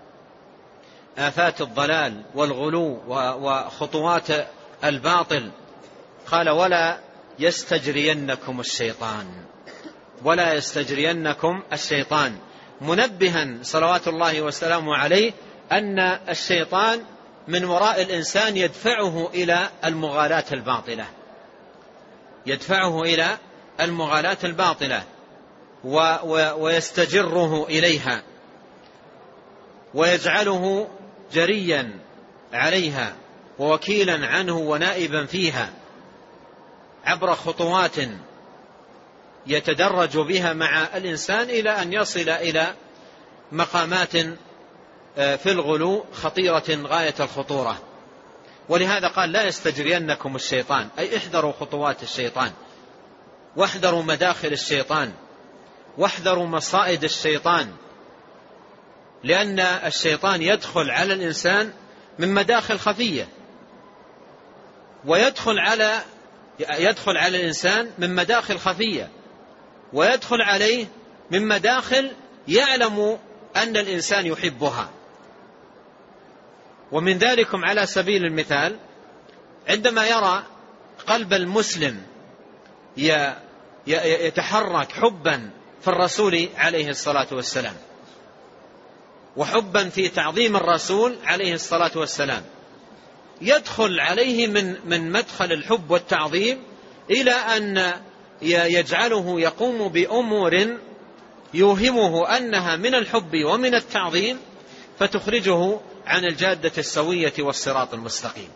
آفات الضلال والغلو وخطوات الباطل. قال ولا يستجرينكم الشيطان، ولا يستجرينكم الشيطان، منبها صلوات الله وسلامه عليه أن الشيطان من وراء الإنسان يدفعه إلى المغالاة الباطلة، يدفعه إلى المغالاة الباطلة ويستجره إليها ويجعله جريا عليها ووكيلا عنه ونائبا فيها عبر خطوات يتدرج بها مع الإنسان إلى أن يصل إلى مقامات في الغلو خطيرة غاية الخطورة. ولهذا قال لا يستجرينكم الشيطان، أي احذروا خطوات الشيطان، واحذروا مداخل الشيطان، واحذروا مصائد الشيطان، لأن الشيطان يدخل على الإنسان من مداخل خفية، ويدخل على يدخل على الإنسان من مداخل خفية ويدخل عليه من مداخل يعلم أن الإنسان يحبها. ومن ذلكم على سبيل المثال عندما يرى قلب المسلم يتحرك حبا في الرسول عليه الصلاة والسلام وحبا في تعظيم الرسول عليه الصلاة والسلام، يدخل عليه من من مدخل الحب والتعظيم إلى أن يجعله يقوم بأمور يوهمه أنها من الحب ومن التعظيم فتخرجه عن الجادة السوية والصراط المستقيم.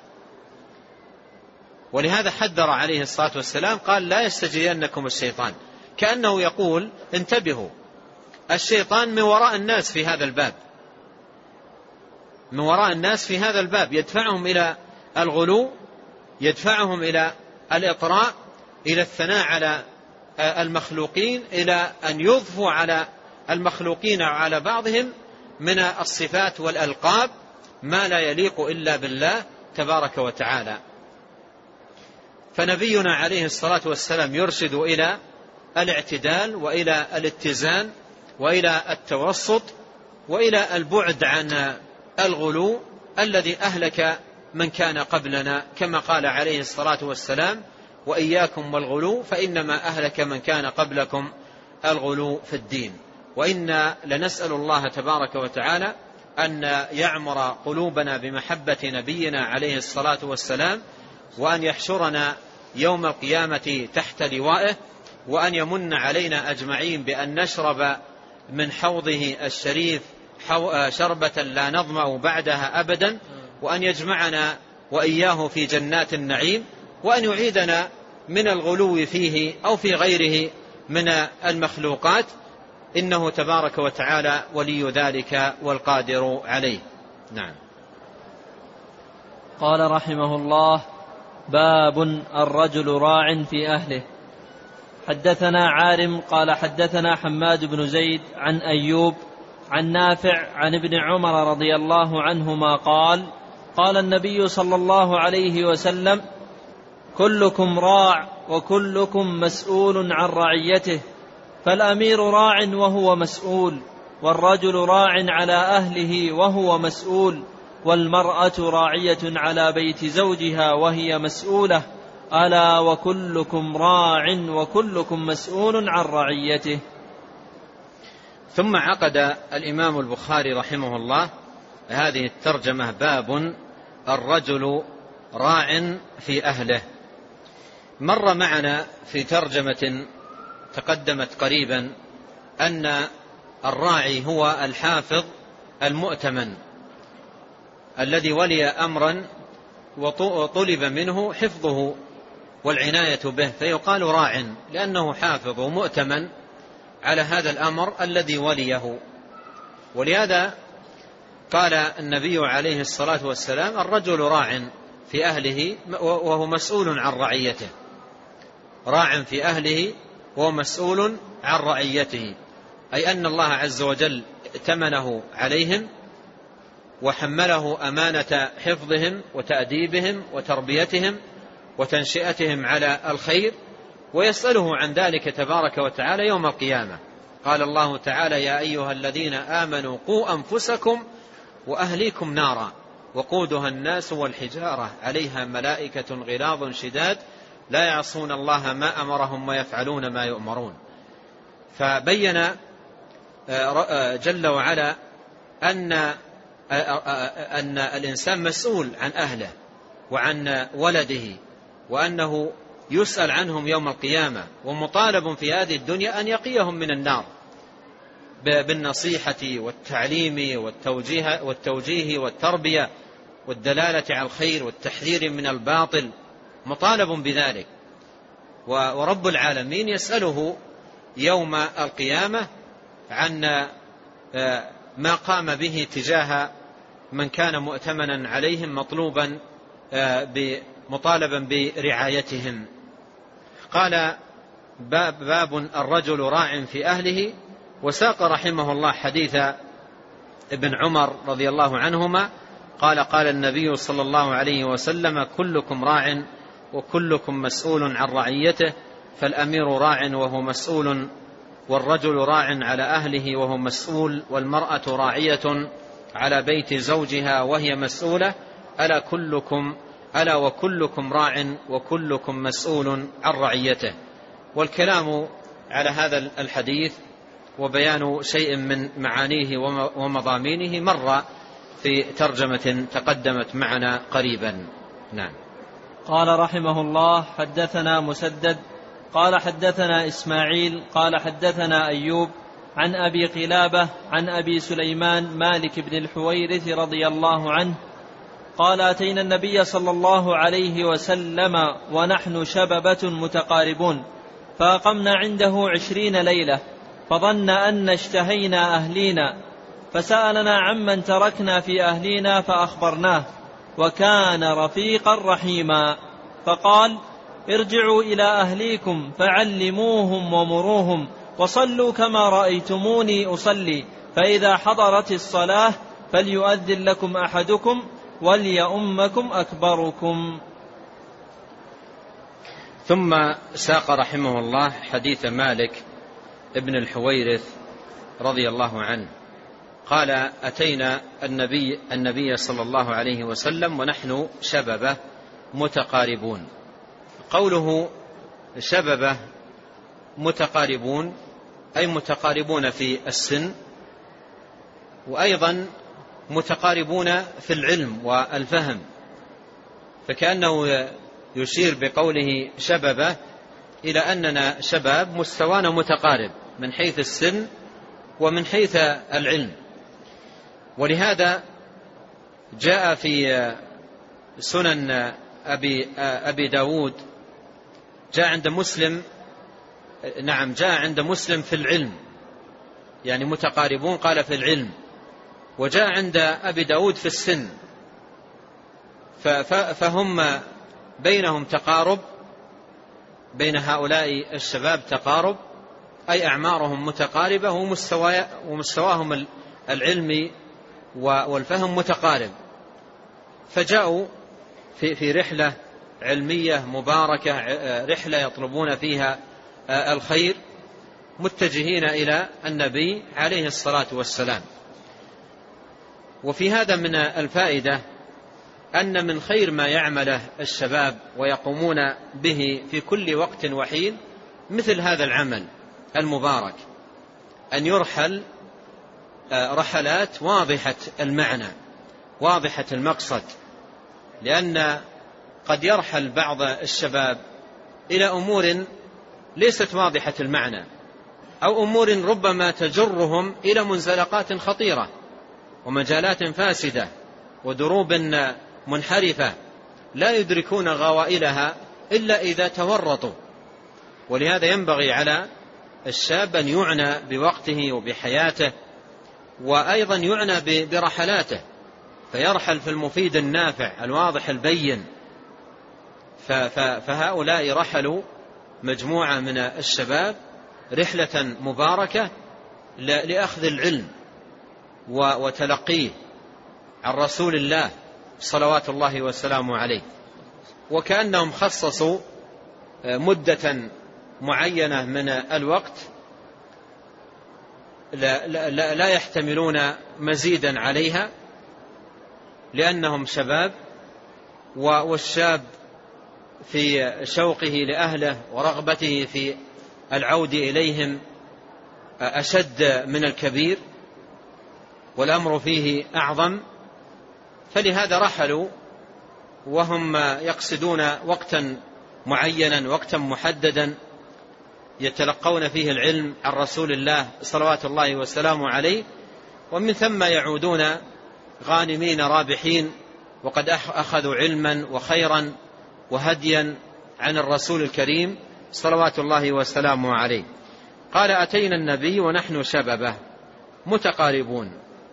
ولهذا حذر عليه الصلاة والسلام قال لا يستجرينكم الشيطان، كأنه يقول انتبهوا، الشيطان من وراء الناس في هذا الباب، من وراء الناس في هذا الباب يدفعهم إلى الغلو، يدفعهم إلى الإطراء، إلى الثناء على المخلوقين، إلى أن يضفوا على المخلوقين وعلى بعضهم من الصفات والألقاب ما لا يليق إلا بالله تبارك وتعالى. فنبينا عليه الصلاة والسلام يرشد إلى الاعتدال وإلى الاتزان وإلى التوسط وإلى البعد عن الغلو الذي أهلك من كان قبلنا، كما قال عليه الصلاة والسلام وإياكم والغلو فإنما أهلك من كان قبلكم الغلو في الدين. وإنا لنسأل الله تبارك وتعالى أن يعمر قلوبنا بمحبة نبينا عليه الصلاة والسلام، وأن يحشرنا يوم القيامة تحت لوائه، وأن يمن علينا أجمعين بأن نشرب من حوضه الشريف شربة لا نظمأ بعدها أبدا، وأن يجمعنا وإياه في جنات النعيم، وأن يعيدنا من الغلو فيه أو في غيره من المخلوقات، إنه تبارك وتعالى ولي ذلك والقادر عليه. نعم. قال رحمه الله: باب الرجل راع في أهله. حدثنا عارم قال حدثنا حماد بن زيد عن أيوب عن نافع عن ابن عمر رضي الله عنهما قال: قال النبي صلى الله عليه وسلم: كلكم راع وكلكم مسؤول عن رعيته، فالأمير راع وهو مسؤول، والرجل راع على أهله وهو مسؤول، والمرأة راعية على بيت زوجها وهي مسؤولة، ألا وكلكم راع وكلكم مسؤول عن رعيته. ثم عقد الإمام البخاري رحمه الله هذه الترجمة: باب الرجل راع في أهله. مر معنا في ترجمة تقدمت قريبا أن الراعي هو الحافظ المؤتمن الذي ولي أمرا وطلب منه حفظه والعناية به، فيقال راع لأنه حافظ ومؤتمن على هذا الأمر الذي وليه. ولهذا قال النبي عليه الصلاة والسلام: الرجل راع في أهله وهو مسؤول عن رعيته. راع في أهله وهو مسؤول عن رعيته، أي أن الله عز وجل ائتمنه عليهم وحمله أمانة حفظهم وتأديبهم وتربيتهم وتنشئتهم على الخير، ويسأله عن ذلك تبارك وتعالى يوم القيامة. قال الله تعالى: يا أيها الذين آمنوا قوا أنفسكم وأهليكم نارا وقودها الناس والحجارة عليها ملائكة غلاظ شداد لا يعصون الله ما أمرهم ويفعلون ما يؤمرون. فبين جل وعلا أن أن الإنسان مسؤول عن أهله وعن ولده، وأنه يسأل عنهم يوم القيامة، ومطالب في هذه الدنيا أن يقيهم من النار بالنصيحة والتعليم والتوجيه, والتوجيه والتربية والدلالة على الخير والتحذير من الباطل، مطالب بذلك. ورب العالمين يسأله يوم القيامة عن ما قام به تجاه من كان مؤتمنا عليهم، مطلوبا مطالبا برعايتهم. قال: باب الرجل راع في أهله. وساق رحمه الله حديث ابن عمر رضي الله عنهما قال: قال النبي صلى الله عليه وسلم: كلكم راع وكلكم مسؤول عن رعيته، فالأمير راع وهو مسؤول، والرجل راع على أهله وهو مسؤول، والمرأة راعية على بيت زوجها وهي مسؤولة، ألا كلكم ألا وكلكم راع وكلكم مسؤول عن رعيته. والكلام على هذا الحديث وبيان شيء من معانيه ومضامينه مر في ترجمة تقدمت معنا قريبا. نعم. قال رحمه الله: حدثنا مسدد قال حدثنا إسماعيل قال حدثنا أيوب عن أبي قلابة عن أبي سليمان مالك بن الحويرث رضي الله عنه قال: أتينا النبي صلى الله عليه وسلم ونحن شببة متقاربون، فأقمنا عنده عشرين ليلة، فظن أن اشتهينا أهلينا، فسألنا عمن تركنا في أهلينا فأخبرناه، وكان رفيقا رحيما، فقال: ارجعوا إلى أهليكم فعلموهم ومروهم، وصلوا كما رأيتموني أصلي، فإذا حضرت الصلاة فليؤذن لكم أحدكم وليؤمكم أكبركم. ثم ساق رحمه الله حديث مالك ابن الحويرث رضي الله عنه قال: أتينا النبي, النبي صلى الله عليه وسلم ونحن شببة متقاربون. قوله شببة متقاربون أي متقاربون في السن، وأيضا متقاربون في العلم والفهم، فكأنه يشير بقوله شببه إلى أننا شباب مستوانا متقارب من حيث السن ومن حيث العلم. ولهذا جاء في سنن أبي, أبي داود، جاء عند مسلم نعم جاء عند مسلم في العلم، يعني متقاربون قال في العلم، وجاء عند أبي داود في السن، فهم بينهم تقارب، بين هؤلاء الشباب تقارب، أي أعمارهم متقاربة ومستواهم العلمي والفهم متقارب، فجاءوا في في رحلة علمية مباركة، رحلة يطلبون فيها الخير، متجهين إلى النبي عليه الصلاة والسلام. وفي هذا من الفائدة أن من خير ما يعمله الشباب ويقومون به في كل وقت وحين مثل هذا العمل المبارك، أن يرحل رحلات واضحة المعنى واضحة المقصد، لأن قد يرحل بعض الشباب إلى أمور ليست واضحة المعنى، أو أمور ربما تجرهم إلى منزلقات خطيرة ومجالات فاسدة ودروب منحرفة لا يدركون غوائلها إلا إذا تورطوا. ولهذا ينبغي على الشاب أن يعنى بوقته وبحياته، وأيضا يعنى برحلاته، فيرحل في المفيد النافع الواضح البين. فهؤلاء رحلوا مجموعة من الشباب رحلة مباركة لأخذ العلم وتلقيه عن رسول الله صلوات الله وسلامه عليه، وكأنهم خصصوا مدة معينة من الوقت لا, لا, لا يحتملون مزيدا عليها، لأنهم شباب، والشاب في شوقه لأهله ورغبته في العود إليهم أشد من الكبير، والأمر فيه أعظم، فلهذا رحلوا وهم يقصدون وقتا معينا، وقتا محددا يتلقون فيه العلم عن رسول الله صلوات الله وسلامه عليه، ومن ثم يعودون غانمين رابحين وقد أخذوا علما وخيرا وهديا عن الرسول الكريم صلوات الله وسلامه عليه. قال: أتينا النبي ونحن شببه متقاربون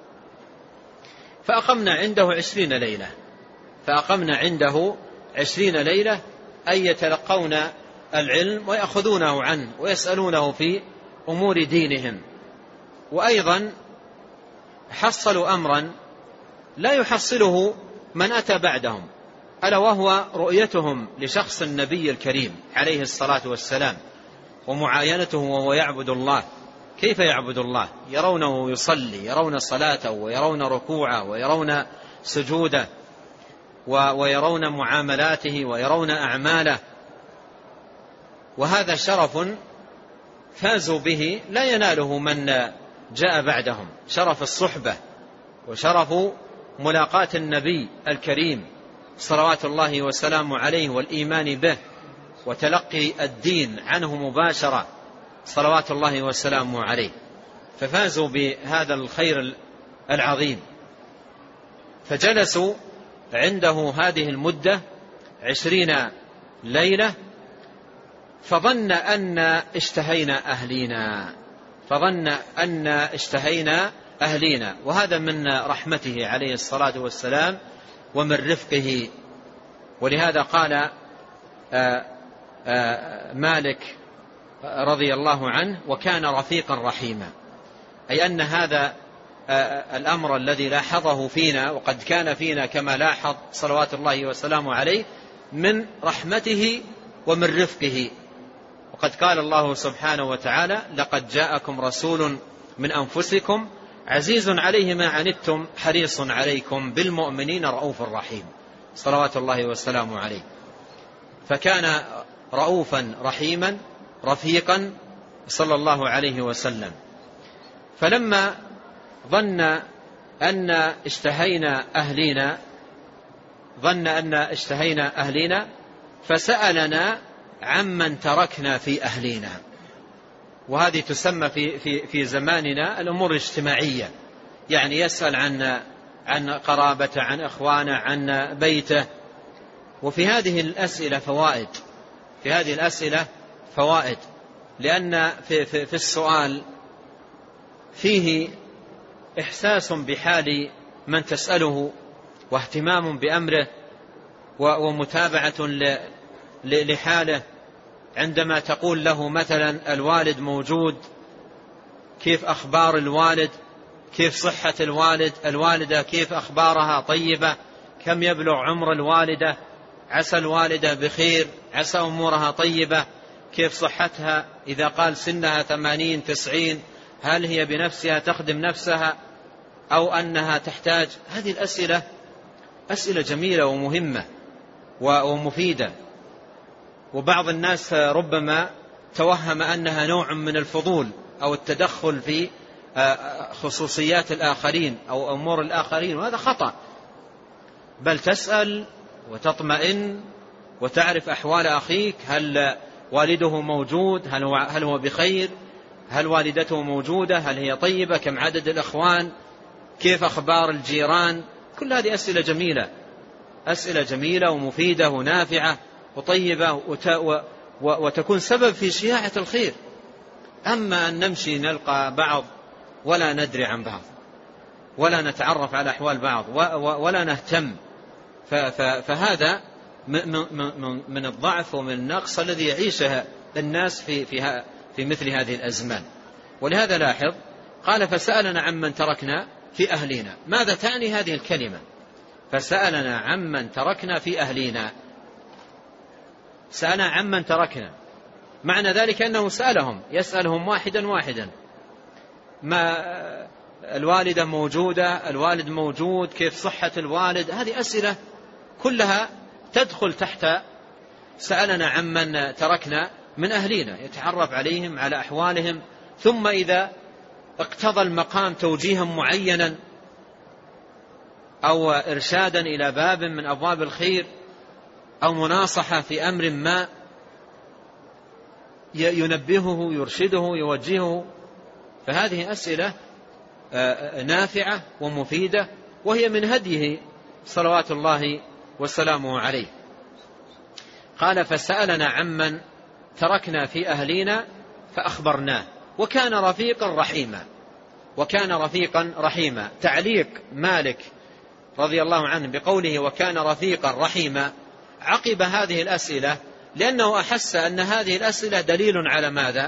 فأقمنا عنده عشرين ليلة فأقمنا عنده عشرين ليلة أي يتلقون العلم ويأخذونه عنه ويسألونه في أمور دينهم. وأيضا حصلوا أمرا لا يحصله من أتى بعدهم، ألا وهو رؤيتهم لشخص النبي الكريم عليه الصلاة والسلام ومعاينته وهو يعبد الله. كيف يعبد الله؟ يرونه يصلي، يرون صلاته ويرون ركوعه ويرون سجوده ويرون معاملاته ويرون أعماله، وهذا شرف فازوا به لا يناله من جاء بعدهم، شرف الصحبة وشرف ملاقاة النبي الكريم صلوات الله وسلامه عليه والإيمان به وتلقي الدين عنه مباشرة صلوات الله وسلامه عليه، ففازوا بهذا الخير العظيم. فجلسوا عنده هذه المدة عشرين ليلة، فظن أن اشتهينا أهلينا فظن أن اشتهينا أهلينا وهذا من رحمته عليه الصلاة والسلام ومن رفقه. ولهذا قال آآ آآ مالك رضي الله عنه: وكان رفيقا رحيما، أي أن هذا الأمر الذي لاحظه فينا وقد كان فينا كما لاحظ صلوات الله وسلامه عليه من رحمته ومن رفقه. وقد قال الله سبحانه وتعالى: لقد جاءكم رسول من أنفسكم عزيز عليه ما عنتم حريص عليكم بالمؤمنين رؤوف رحيم صلوات الله وسلامه عليه. فكان رؤوفا رحيما رفيقا صلى الله عليه وسلم. فلما ظن أن اشتهينا أهلينا ظن أن اشتهينا أهلينا فسألنا عمن تركنا في أهلينا. وهذه تسمى في, في, في زماننا الأمور الاجتماعية، يعني يسأل عن عن قرابته، عن إخوانه، عن بيته. وفي هذه الأسئلة فوائد في هذه الأسئلة فوائد لأن في, في, في السؤال فيه إحساس بحال من تسأله واهتمام بأمره ومتابعة لحاله. عندما تقول له مثلا الوالد موجود، كيف أخبار الوالد، كيف صحة الوالد، الوالدة كيف أخبارها طيبة، كم يبلغ عمر الوالدة، عسى الوالدة بخير، عسى أمورها طيبة، كيف صحتها، إذا قال سنها ثمانين تسعين هل هي بنفسها تخدم نفسها أو أنها تحتاج. هذه الأسئلة أسئلة جميلة ومهمة ومفيدة. وبعض الناس ربما توهم أنها نوع من الفضول أو التدخل في خصوصيات الآخرين أو أمور الآخرين، وهذا خطأ. بل تسأل وتطمئن وتعرف أحوال أخيك، هل والده موجود، هل هو, هل هو بخير، هل والدته موجودة، هل هي طيبة، كم عدد الأخوان، كيف أخبار الجيران. كل هذه أسئلة جميلة أسئلة جميلة ومفيدة ونافعة وطيبة وتكون سبب في شياعة الخير. أما أن نمشي نلقى بعض ولا ندري عن بعض ولا نتعرف على أحوال بعض ولا نهتم، فهذا من الضعف ومن النقص الذي يعيشه الناس في في في مثل هذه الأزمان. ولهذا لاحظ قال فسألنا عمن تركنا في أهلنا. ماذا تعني هذه الكلمة؟ فسألنا عمن تركنا في أهلنا. سألنا عمن تركنا، معنى ذلك أنه سألهم، يسألهم واحدا واحدا، ما الوالدة موجودة، الوالد موجود، كيف صحة الوالد. هذه أسئلة كلها تدخل تحت سألنا عمن تركنا من أهلنا، يتعرف عليهم على أحوالهم. ثم إذا اقتضى المقام توجيها معينا أو إرشادا إلى باب من أبواب الخير أو مناصحة في أمر ما ينبهه يرشده يوجهه، فهذه أسئلة نافعة ومفيدة، وهي من هديه صلوات الله وسلامه عليه. قال فسألنا عمن تركنا في أهلنا فأخبرناه وكان رفيقا رحيما. وكان رفيقا رحيما، تعليق مالك رضي الله عنه بقوله وكان رفيقا رحيما عقب هذه الأسئلة، لأنه أحس أن هذه الأسئلة دليل على ماذا؟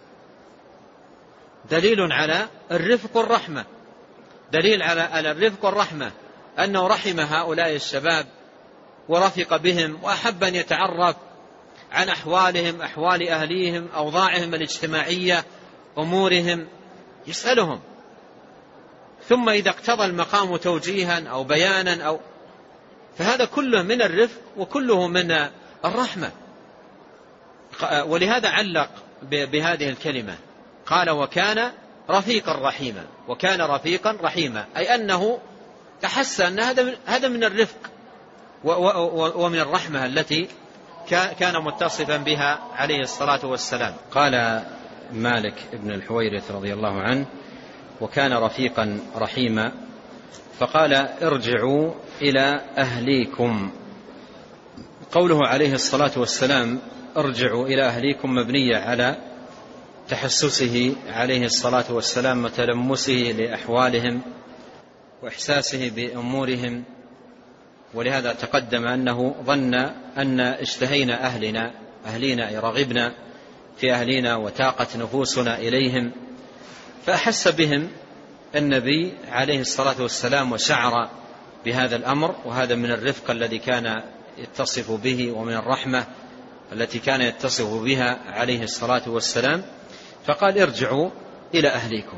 دليل على الرفق والرحمة، دليل على الرفق والرحمة، أنه رحم هؤلاء الشباب ورفق بهم وأحب أن يتعرف عن أحوالهم، أحوال أهليهم، أوضاعهم الاجتماعية، أمورهم، يسألهم. ثم إذا اقتضى المقام توجيها أو بيانا أو فهذا كله من الرفق وكله من الرحمة. ولهذا علق بهذه الكلمة قال وكان رفيقا رحيما. وكان رفيقا رحيما أي أنه تحس أن هذا من الرفق ومن الرحمة التي كان متصفا بها عليه الصلاة والسلام. قال مالك بن الحويرث رضي الله عنه وكان رفيقا رحيما، فقال ارجعوا إلى أهليكم. قوله عليه الصلاة والسلام ارجعوا إلى أهليكم مبنية على تحسسه عليه الصلاة والسلام وتلمسه لأحوالهم وإحساسه بأمورهم. ولهذا تقدم أنه ظن أن اشتهينا أهلنا أهلنا أي رغبنا في أهلنا وتاقت نفوسنا إليهم، فأحس بهم النبي عليه الصلاة والسلام وشعر بهذا الأمر. وهذا من الرفق الذي كان يتصف به ومن الرحمة التي كان يتصف بها عليه الصلاة والسلام. فقال ارجعوا إلى أهليكم.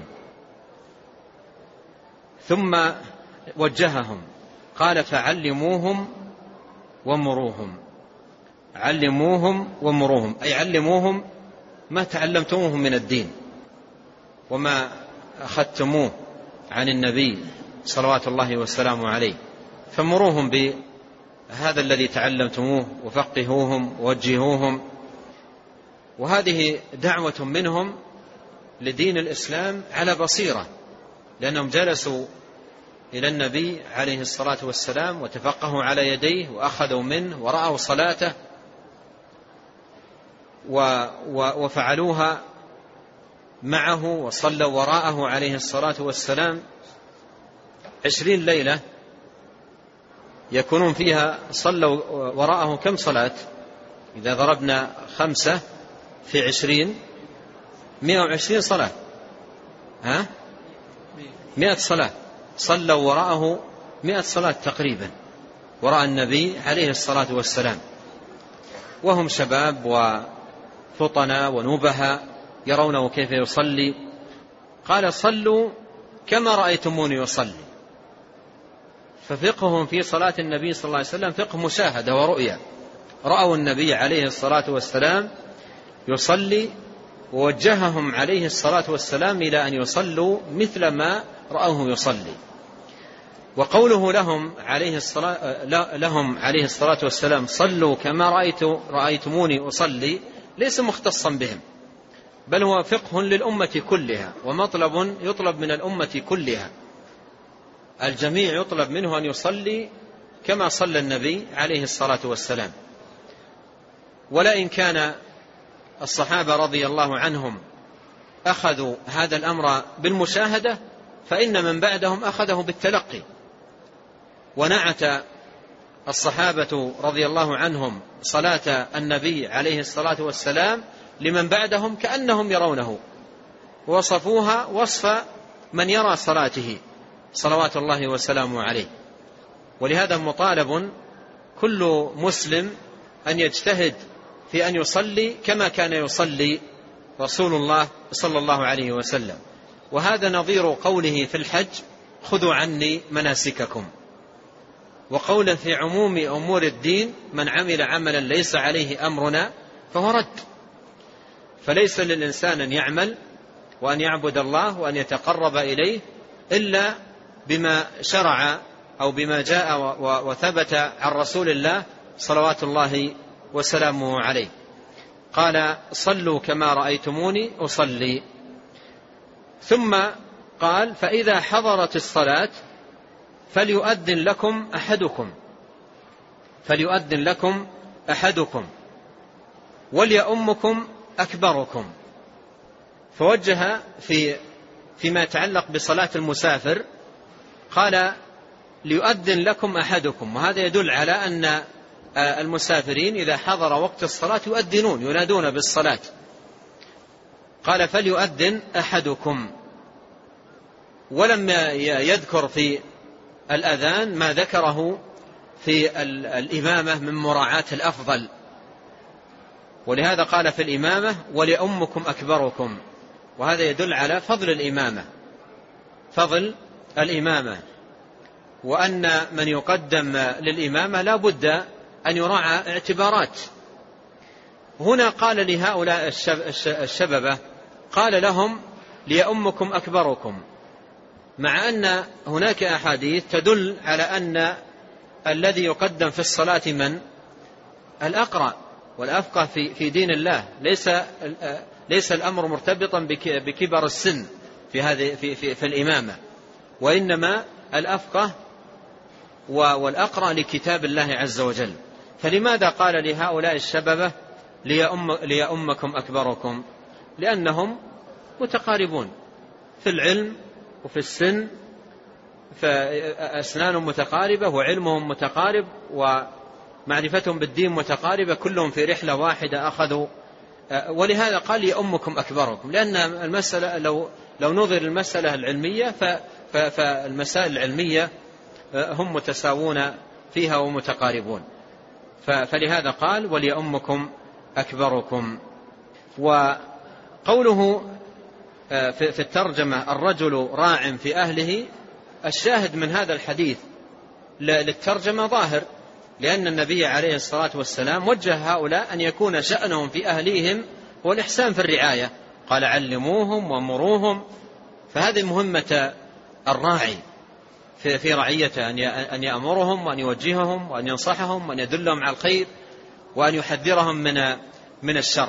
ثم وجههم قال فعلموهم ومروهم. علموهم ومروهم أي علموهم ما تعلمتموه من الدين وما أخذتموه عن النبي صلوات الله والسلام عليه، فمروهم بهذا الذي تعلمتموه وفقهوهم ووجهوهم. وهذه دعوة منهم لدين الإسلام على بصيرة، لأنهم جلسوا إلى النبي عليه الصلاة والسلام وتفقهوا على يديه وأخذوا منه ورأوا صلاته وفعلوها معه وصلوا وراءه عليه الصلاة والسلام عشرين ليلة يكونون فيها صلوا وراءه كم صلاة؟ إذا ضربنا خمسة في عشرين مئة وعشرين صلاة، ها مئة صلاة، صلوا وراءه مئة صلاة تقريبا وراء النبي عليه الصلاة والسلام، وهم شباب وفطنا ونبها يرونه كيف يصلي. قال صلوا كما رأيتموني يصلي. ففقههم في صلاة النبي صلى الله عليه وسلم فقه مشاهدة ورؤية، رأوا النبي عليه الصلاة والسلام يصلي ووجههم عليه الصلاة والسلام إلى أن يصلوا مثل ما رأوه يصلي. وقوله لهم عليه الصلاة, لهم عليه الصلاة والسلام صلوا كما رأيت رأيتموني أصلي ليس مختصا بهم، بل هو فقه للأمة كلها ومطلب يطلب من الأمة كلها. الجميع يطلب منه أن يصلي كما صلى النبي عليه الصلاة والسلام. ولئن كان الصحابة رضي الله عنهم أخذوا هذا الأمر بالمشاهدة، فإن من بعدهم أخذه بالتلقي. ونعت الصحابة رضي الله عنهم صلاة النبي عليه الصلاة والسلام لمن بعدهم كأنهم يرونه، وصفوها وصف من يرى صلاته صلوات الله وسلامه عليه. ولهذا مطالب كل مسلم أن يجتهد في أن يصلي كما كان يصلي رسول الله صلى الله عليه وسلم. وهذا نظير قوله في الحج خذوا عني مناسككم، وقولا في عموم أمور الدين من عمل عملا ليس عليه أمرنا فهو رد. فليس للإنسان أن يعمل وأن يعبد الله وأن يتقرب إليه إلا بما شرع أو بما جاء وثبت عن رسول الله صلوات الله وسلامه عليه. قال صلوا كما رأيتموني أصلي. ثم قال فإذا حضرت الصلاة فليؤذن لكم أحدكم فليؤذن لكم أحدكم وليؤمكم أكبركم. فوجه في فيما يتعلق بصلاة المسافر قال ليؤذن لكم أحدكم، وهذا يدل على أن المسافرين إذا حضر وقت الصلاة يؤذنون ينادون بالصلاة. قال فليؤذن أحدكم، ولم يذكر في الأذان ما ذكره في الإمامة من مراعاة الأفضل، ولهذا قال في الإمامة وليؤمكم أكبركم، وهذا يدل على فضل الإمامة فضل الإمامة وأن من يقدم للإمامة لا بد أن يراعى اعتبارات. هنا قال لهؤلاء الشببة قال لهم ليؤمكم أكبركم، مع أن هناك أحاديث تدل على أن الذي يقدم في الصلاة من الأقرأ والأفقه في في دين الله، ليس ليس الأمر مرتبطا بكبر السن في هذه في في, في الإمامة، وإنما الأفقه والأقرأ لكتاب الله عز وجل. فلماذا قال لهؤلاء الشببة ليؤم ليؤمكم أكبركم؟ لأنهم متقاربون في العلم وفي السن، فأسنانهم متقاربة وعلمهم متقارب ومعرفتهم بالدين متقاربة، كلهم في رحلة واحدة أخذوا. ولهذا قال ليؤمكم أكبركم، لأن المسألة لو لو نظر المسألة العلمية فالمسائل العلمية هم متساوون فيها ومتقاربون، فلهذا قال وليؤمكم أكبركم. وقوله في الترجمة الرجل راع في أهله، الشاهد من هذا الحديث للترجمة ظاهر، لأن النبي عليه الصلاة والسلام وجه هؤلاء أن يكون شأنهم في أهليهم هو الإحسان في الرعاية، قال علموهم ومروهم. فهذه مهمة الراعي في رعيته، أن يأمرهم وأن يوجههم وأن ينصحهم وأن يدلهم على الخير وأن يحذرهم من من الشر.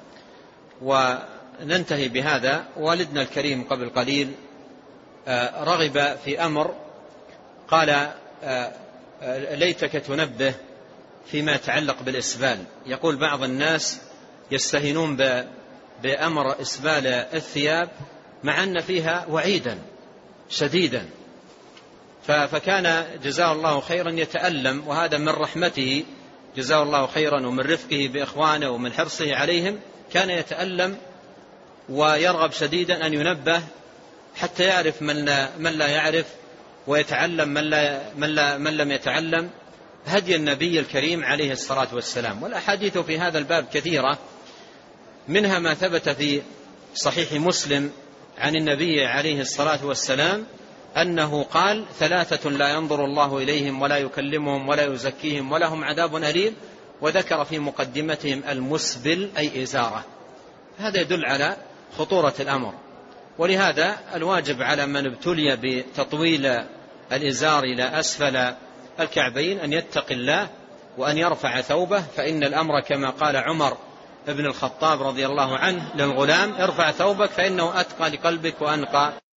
وننتهي بهذا. والدنا الكريم قبل قليل رغب في أمر، قال ليتك تنبه فيما يتعلق بالإسبال. يقول بعض الناس يستهينون بأمر إسبال الثياب مع أن فيها وعيدا شديدا، فكان جزاه الله خيرا يتألم، وهذا من رحمته جزاه الله خيرا ومن رفقه بإخوانه ومن حرصه عليهم. كان يتألم ويرغب شديدا أن ينبه حتى يعرف من لا, من لا يعرف، ويتعلم من, لا من, لا من لم يتعلم هدي النبي الكريم عليه الصلاة والسلام. والأحاديث في هذا الباب كثيرة، منها ما ثبت في صحيح مسلم عن النبي عليه الصلاة والسلام أنه قال ثلاثة لا ينظر الله إليهم ولا يكلمهم ولا يزكيهم ولهم عذاب أليم، وذكر في مقدمتهم المسبل أي إزارة. هذا يدل على خطورة الأمر. ولهذا الواجب على من ابتلي بتطويل الإزار إلى أسفل الكعبين أن يتقي الله وأن يرفع ثوبه، فإن الأمر كما قال عمر ابن الخطاب رضي الله عنه للغلام ارفع ثوبك فإنه أتقى لقلبك وأنقى